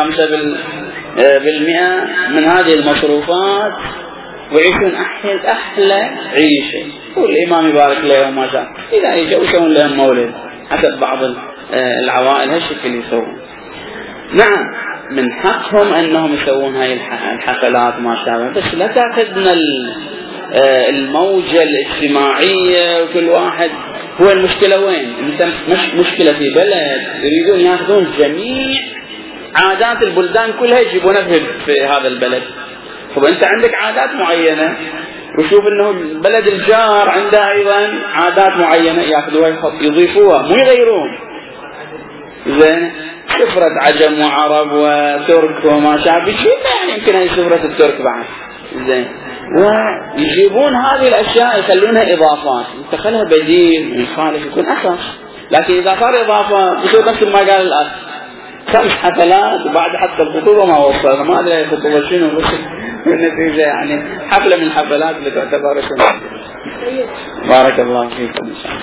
5% من هذه المصروفات ويعيشون أحلى عيشة، والإمام يبارك لهم ما شاء. إذا يجوا يسوون لهم مولد حسب بعض العوائل هالشكل يسوون. نعم من حقهم أنهم يسوون هاي الحفلات ما شابه، بس لا تأخذنا الموجة الاجتماعية وكل واحد. هو المشكلة وين؟ انت مشكلة في بلد يريدون ياخذون جميع عادات البلدان كلها يجيبونها في هذا البلد. طب انت عندك عادات معينة وشوف انه بلد الجار عنده ايضا عادات معينة ياخذوها يضيفوها مو يغيرون. زين سفرة عجم وعرب وترك وما شابه يعني يمكن هي سفرة الترك بعد. زين ويجيبون هذه الأشياء يخلونها إضافات، يتخلها بديل مخالف يكون أخف. لكن إذا صار إضافة بصير نفس ما قال الأخ 5 حفلات وبعد حتى الخطوبة ما وصل، ما أدري الخطوبة شنو بس النتيجة يعني حفلة من الحفلات اللي تعتبر شنو. بارك الله فيكم إن شاء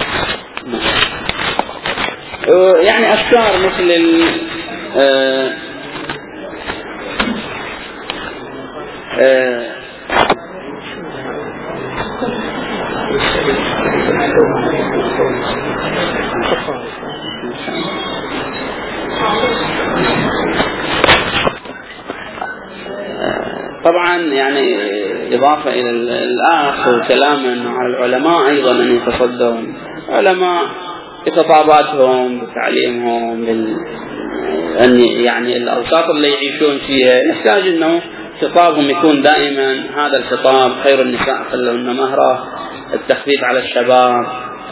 الله. يعني أفكار مثل طبعا يعني إضافة إلى الآخ وكلاما على العلماء أيضا أن يتصدون علماء بخطاباتهم بتعليمهم أن يعني الأوساط اللي يعيشون فيها يحتاج أنه خطابهم يكون دائما هذا الخطاب: خير النساء خلوهن مهرا، التخفيف على الشباب،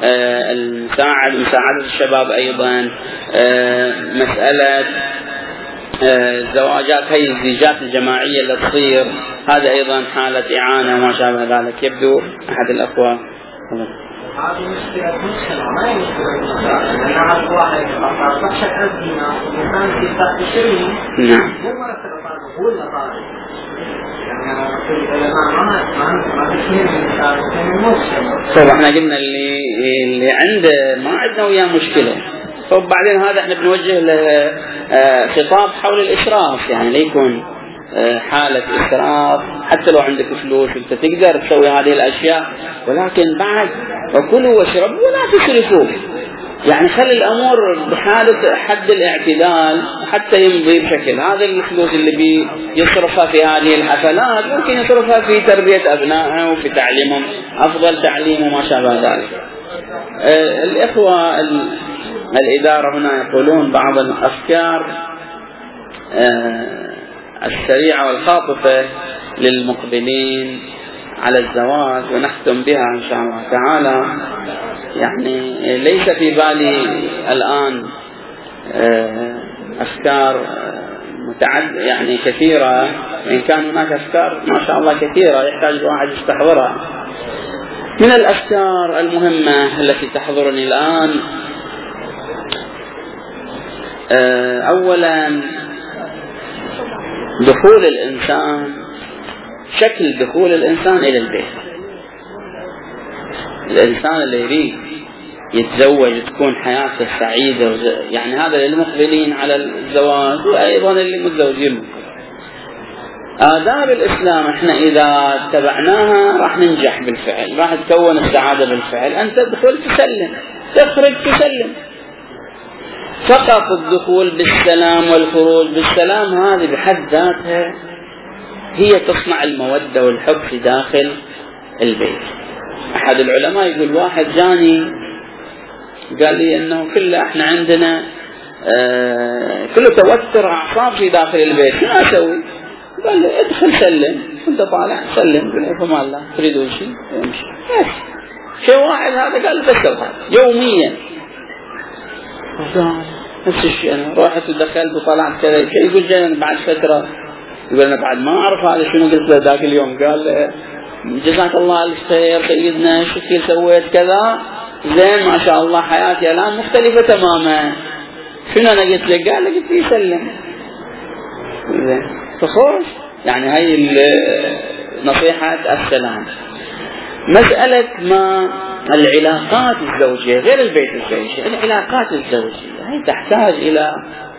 مساعدة الشباب أيضا، مسألة الزواجات هي الزيجات الجماعية اللي تصير هذا أيضا حالة إعانة وما شابه ذلك. يبدو أحد الأخوة هذه مشكلة ما هي مشكلة لأن هذا واحد تخشى الأزمة وكان في ساعة شيء مو مرتب طالب هو اللي طالب طبعا احنا قلنا اللي عنده ما عندنا وياه مشكلة. طب بعدين هذا احنا بنوجه له خطاب حول الإسراف، يعني لا يكون حالة إسراف. حتى لو عندك فلوس انت تقدر تسوي هذه الأشياء، ولكن بعد وكلوا واشربوا ولا تسرفوا. يعني خلي الأمور بحالة حد الاعتدال حتى يمضي بشكل. هذا الفلوس اللي يصرفها في هذه الحفلات ممكن يصرفها في تربية أبنائه وفي تعليمهم أفضل تعليم وما شابه ذلك. الإخوة الإدارة هنا يقولون بعض الأفكار السريعة والخاطفة للمقبلين على الزواج ونختم بها إن شاء الله تعالى. يعني ليس في بالي الآن أفكار يعني كثيرة، وإن كان هناك أفكار ما شاء الله كثيرة يحتاج الواحد يستحضرها. من الأفكار المهمة التي تحضرني الآن، أولا دخول الإنسان، شكل دخول الإنسان إلى البيت. الإنسان اللي يريد يتزوج تكون حياته سعيدة، يعني هذا للمقبلين على الزواج وأيضا اللي متزوجين. آداب الإسلام احنا إذا اتبعناها راح ننجح بالفعل، راح تكون السعادة بالفعل. أن تدخل تسلم، تخرج تسلم. فقط الدخول بالسلام والخروج بالسلام هذه بحد ذاتها هي تصنع المودة والحب في داخل البيت. أحد العلماء يقول واحد جاني قال لي إنه كله احنا عندنا كله توتر أعصاب في داخل البيت، شو أسوي؟ قال لي ادخل سلم، كنت طالع سلم، قال لي فما الله تريدون شيء امشي. شيء واحد هذا قال بس يوميا نفس الشيء. أنا رحت ودخلت وطلعت كذا. يقول جاي بعد فترة يقول أنا بعد ما أعرف هذا شنو قلت له ذاك اليوم. قال جزاك الله الخير سيدنا، شكل سويت كذا زين ما شاء الله، حياتي الآن مختلفة تماما. شنو أنا قلت له؟ قال قلت لي سلم زين فخرج. يعني هاي نصيحة السلام. مسألة ما العلاقات الزوجية غير البيت الزوجي، العلاقات الزوجية هي تحتاج إلى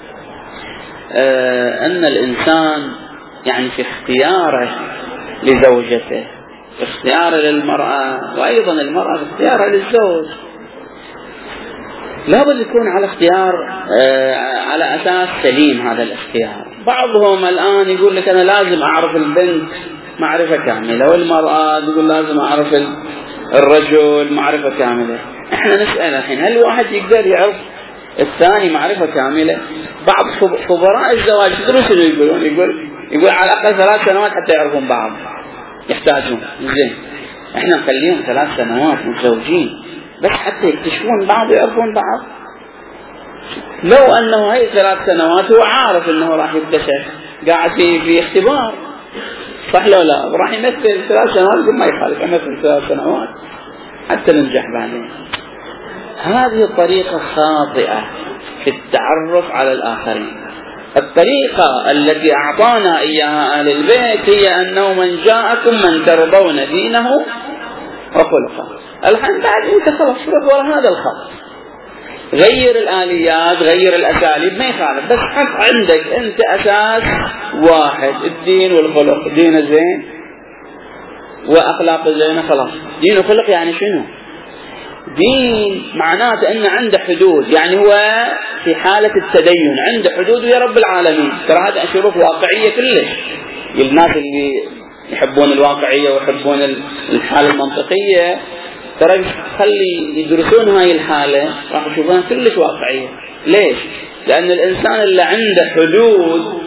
أن الإنسان يعني في اختياره لزوجته، اختياره للمرأة، وأيضا المرأة في اختيارها للزوج، لابد يكون على اختيار على أساس سليم. هذا الاختيار بعضهم الآن يقول لك أنا لازم أعرف البنت معرفة كاملة، والمرأة تقول لازم أعرف الرجل معرفة كاملة. احنا نسأل الحين هل الواحد يقدر يعرف الثاني معرفة كاملة؟ بعض خبراء الزواج يدرسوا يقولون يقول على الأقل 3 سنوات حتى يعرفون بعض، يحتاجون. زين احنا نخليهم 3 سنوات متزوجين بس حتى يكتشفون بعض ويعرفون بعض. لو أنه هاي 3 سنوات هو عارف أنه راح يكتشف، قاعد في اختبار، صح لو لا راح يمثل 3 سنوات ما يخالف، يمثل 3 سنوات حتى ننجح بعدين. هذه الطريقة خاطئة في التعرف على الآخرين. الطريقة التي أعطانا إياها أهل البيت هي أنه من جاءكم من ترضون دينه وخلقه. الحين بعد أنت خلاص روح ورا هذا الخط، غير الآليات غير الأساليب ما يخالف، بس حط عندك أنت أساس واحد، الدين والخلق. دين زين وأخلاق زينة، خلاص. دين وخلق يعني شنو؟ دين معناته أنه عنده حدود، يعني هو في حالة التدين عنده حدود يا رب العالمين. ترى هذا شروط واقعية كلش. الناس اللي يحبون الواقعية ويحبون الحالة المنطقية ترى خلي يدرسون هاي الحالة راح يشوفونها كلش واقعية. ليش؟ لأن الإنسان اللي عنده حدود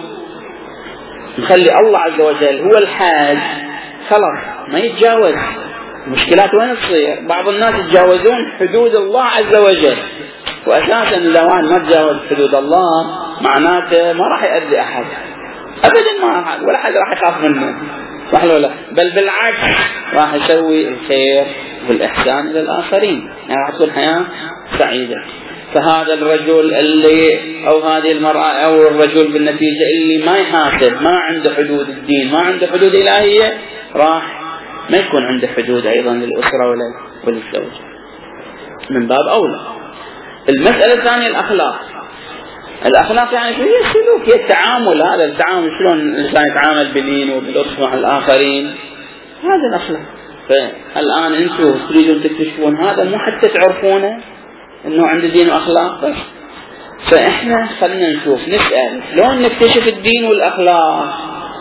نخلي الله عز وجل هو الحاد، خلاص ما يتجاوز. المشكلات وين تصير؟ بعض الناس يتجاوزون حدود الله عز وجل، وأساسا لو ما تجاوز حدود الله معناته ما راح يؤذي أحد أبدا، ما راح ولا حد راح يخاف منه، صح ولا لا؟ بل بالعكس راح يسوي الخير والإحسان إلى الآخرين، يعني راح تكون حياة سعيدة. فهذا الرجل اللي أو هذه المرأة أو الرجل بالنتيجة اللي ما يحاسب، ما عنده حدود الدين، ما عنده حدود إلهية، راح ما يكون عنده حدود أيضا للأسرة وللزوج من باب أولى. المسألة الثانية الأخلاق. الأخلاق يعني هي السلوك، هي التعامل. هذا التعامل شلون الإنسان يتعامل بالدين وباللطف مع الآخرين، هذا الأخلاق. فالآن أنتم تريدون تكتشفون هذا مو حتى تعرفونه أنه عنده دين وأخلاق بس. فإحنا خلنا نشوف نسأل شلون نكتشف الدين والأخلاق.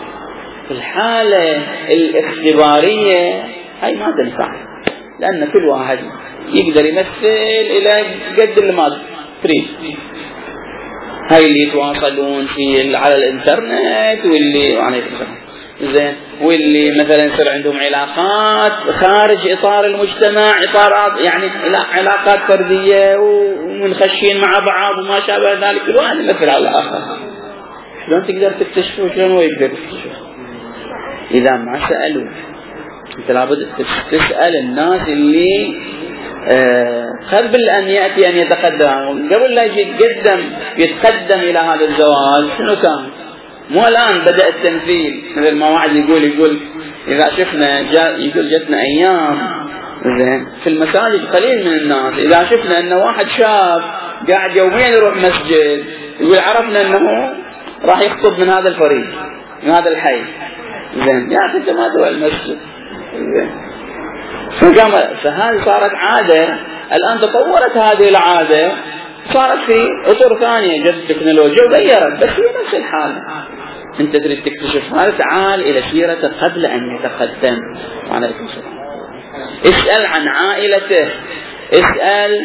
الحالة الاختبارية هاي ما تنفع، لأن كل واحد يقدر يمثل إلى قد اللي ما تريد. هاي اللي يتواصلون على الإنترنت واللي زين، واللي مثلا يصير عندهم علاقات خارج إطار المجتمع، إطارات يعني علاقات فردية ومنخشين مع بعض وما شابه ذلك، كل واحد يمثل على الآخر. شلون تقدر تكتشفه وشلون هو يقدر يكتشفه؟ إذا ما سألوا. أنت لابد تسأل الناس اللي قبل أن يأتي أن يتقدم، قبل لا يجي يتقدم إلى هذا الزواج شنو كان؟ مو الآن بدأ التمثيل، مثل ما واحد يقول إذا شفنا يقول جتنا أيام زين في المساجد قليل من الناس، إذا شفنا أن واحد شاب قاعد يوميا يروح مسجد يقول عرفنا أنه راح يخطب من هذا الفريق من هذا الحي. زين يا أخي أنت ما تروح المسجد. فهذه صارت عادة. الآن تطورت هذه العادة، صارت في أطر ثانية، جت التكنولوجيا وغيرت، بس هي نفس الحالة. أنت تريد تكتشف هذا، تعال إلى سيرته قبل أن يتقدم. وعليكم السلام. اسأل عن عائلته، اسأل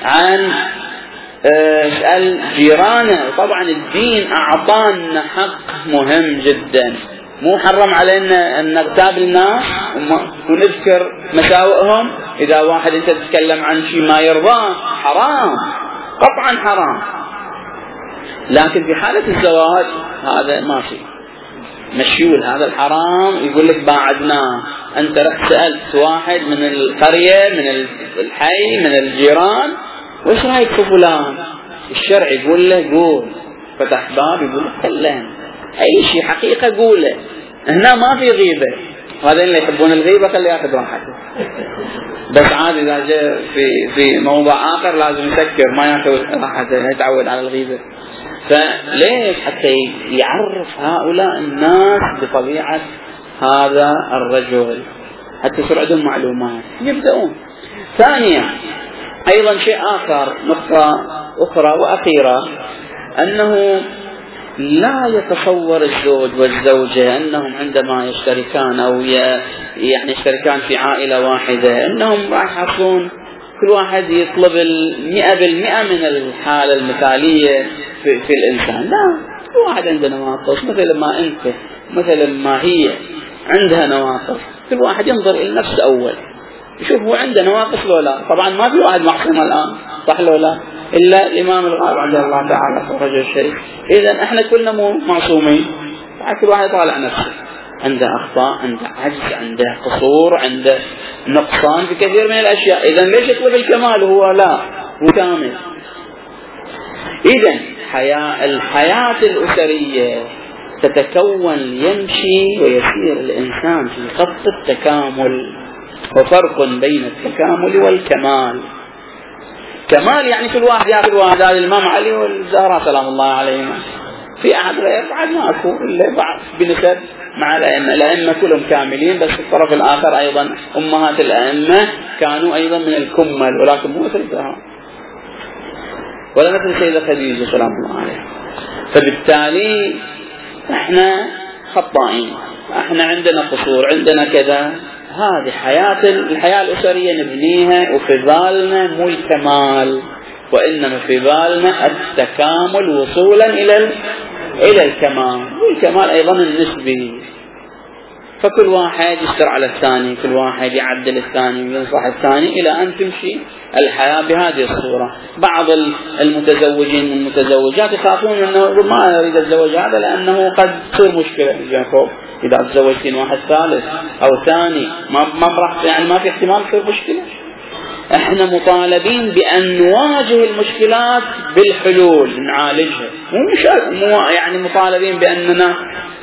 جيرانه. طبعا الدين أعطانا حق مهم جدا، مو حرم علينا أن نغتاب الناس ونذكر مساوئهم. إذا واحد أنت تتكلم عن شيء ما يرضاه حرام، قطعا حرام. لكن في حالة الزواج هذا ما في مشيول، هذا الحرام يقول لك باعدناه. أنت رحت سألت واحد من القرية من الحي من الجيران وإيش رأيك في فلان؟ الشرع يقول له قول، فتح باب يقول له كلم، أي شيء حقيقة قوله. هنا ما في غيبة، هذا اللي يحبون الغيبة خليه ياخذ راحته. بس عاد إذا جاء في موضوع آخر لازم يسكر ما ياخذ راحته، يتعود على الغيبة. فليش؟ حتى يعرف هؤلاء الناس بطبيعة هذا الرجل، حتى يصير عندهم معلومات يبدأون. ثانيا أيضا شيء آخر، نقطة أخرى وأخيرة، أنه لا يتصور الزوج والزوجة أنهم عندما يشتركان أو يعني يشتركان في عائلة واحدة أنهم راح يحصلون كل واحد يطلب 100% من الحالة المثالية في الإنسان. لا، كل واحد عنده نواقص مثل ما أنت مثل ما هي عندها نواقص. كل واحد ينظر إلى نفسه أول يشوف هو عنده نواقص لو لا. طبعا ما في واحد معصوم الآن، صح لو لا، إلا الإمام الغالب عند الله تعالى في الرجل الشريف. إذن إحنا كلنا مو معصومين، كل واحد يطالع نفسه، عنده أخطاء، عنده عجز، عنده قصور، عنده نقصان في كثير من الأشياء. إذن ليش يطلب الكمال وهو لا هو كامل؟ إذن الحياة الأسرية تتكون يمشي ويسير الإنسان في خط التكامل، وفرق بين التكامل والكمال. كمال يعني كل واحد يأخذ واحد، هذا الإمام علي والزهراء سلام الله عليهما، في أحد غير بعد ما أكو إلا بعض بنسب مع الأئمة كلهم كاملين، بس في الطرف الآخر أيضا أمهات الأئمة كانوا أيضا من الكمل، ولكن مو مثل الزهراء ولا مثل سيدة خديجة سلام الله عليها. فبالتالي احنا خطائين، احنا عندنا قصور، عندنا كذا. هذه الحياة الأسرية نبنيها، وفي بالنا مو الكمال، وإنما في بالنا التكامل وصولا إلى الكمال. والكمال أيضا النسبي، فكل واحد يشتر على الثاني، كل واحد يعدل الثاني وينصح الثاني إلى أن تمشي الحياة بهذه الصورة. بعض المتزوجين والمتزوجات يخافون أنه ما أريد الزواج هذا لأنه قد تصير مشكلة إذا تزوجتين واحد ثالث أو ثاني ما في احتمال تصير مشكلة. احنا مطالبين بأن نواجه المشكلات بالحلول نعالجها، مو يعني مطالبين بأننا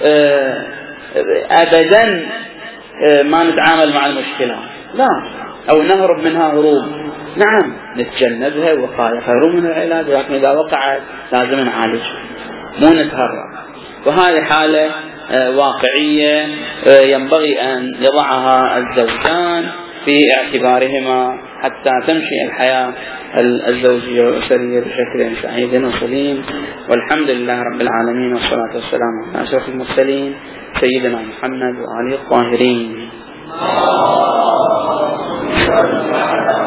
أبدا ما نتعامل مع المشكلة، لا، أو نهرب منها هروب. نعم نتجنبها وقاية خير من العلاج، ولكن إذا وقعت لازم نعالجها مو نتهرب. وهذه حالة واقعية ينبغي أن يضعها الزوجان في اعتبارهما حتى تمشي الحياة الزوجية والأسرية بشكل سعيد وسليم. والحمد لله رب العالمين، والصلاة والسلام على أشرف المرسلين سيدنا محمد وآله الطاهرين.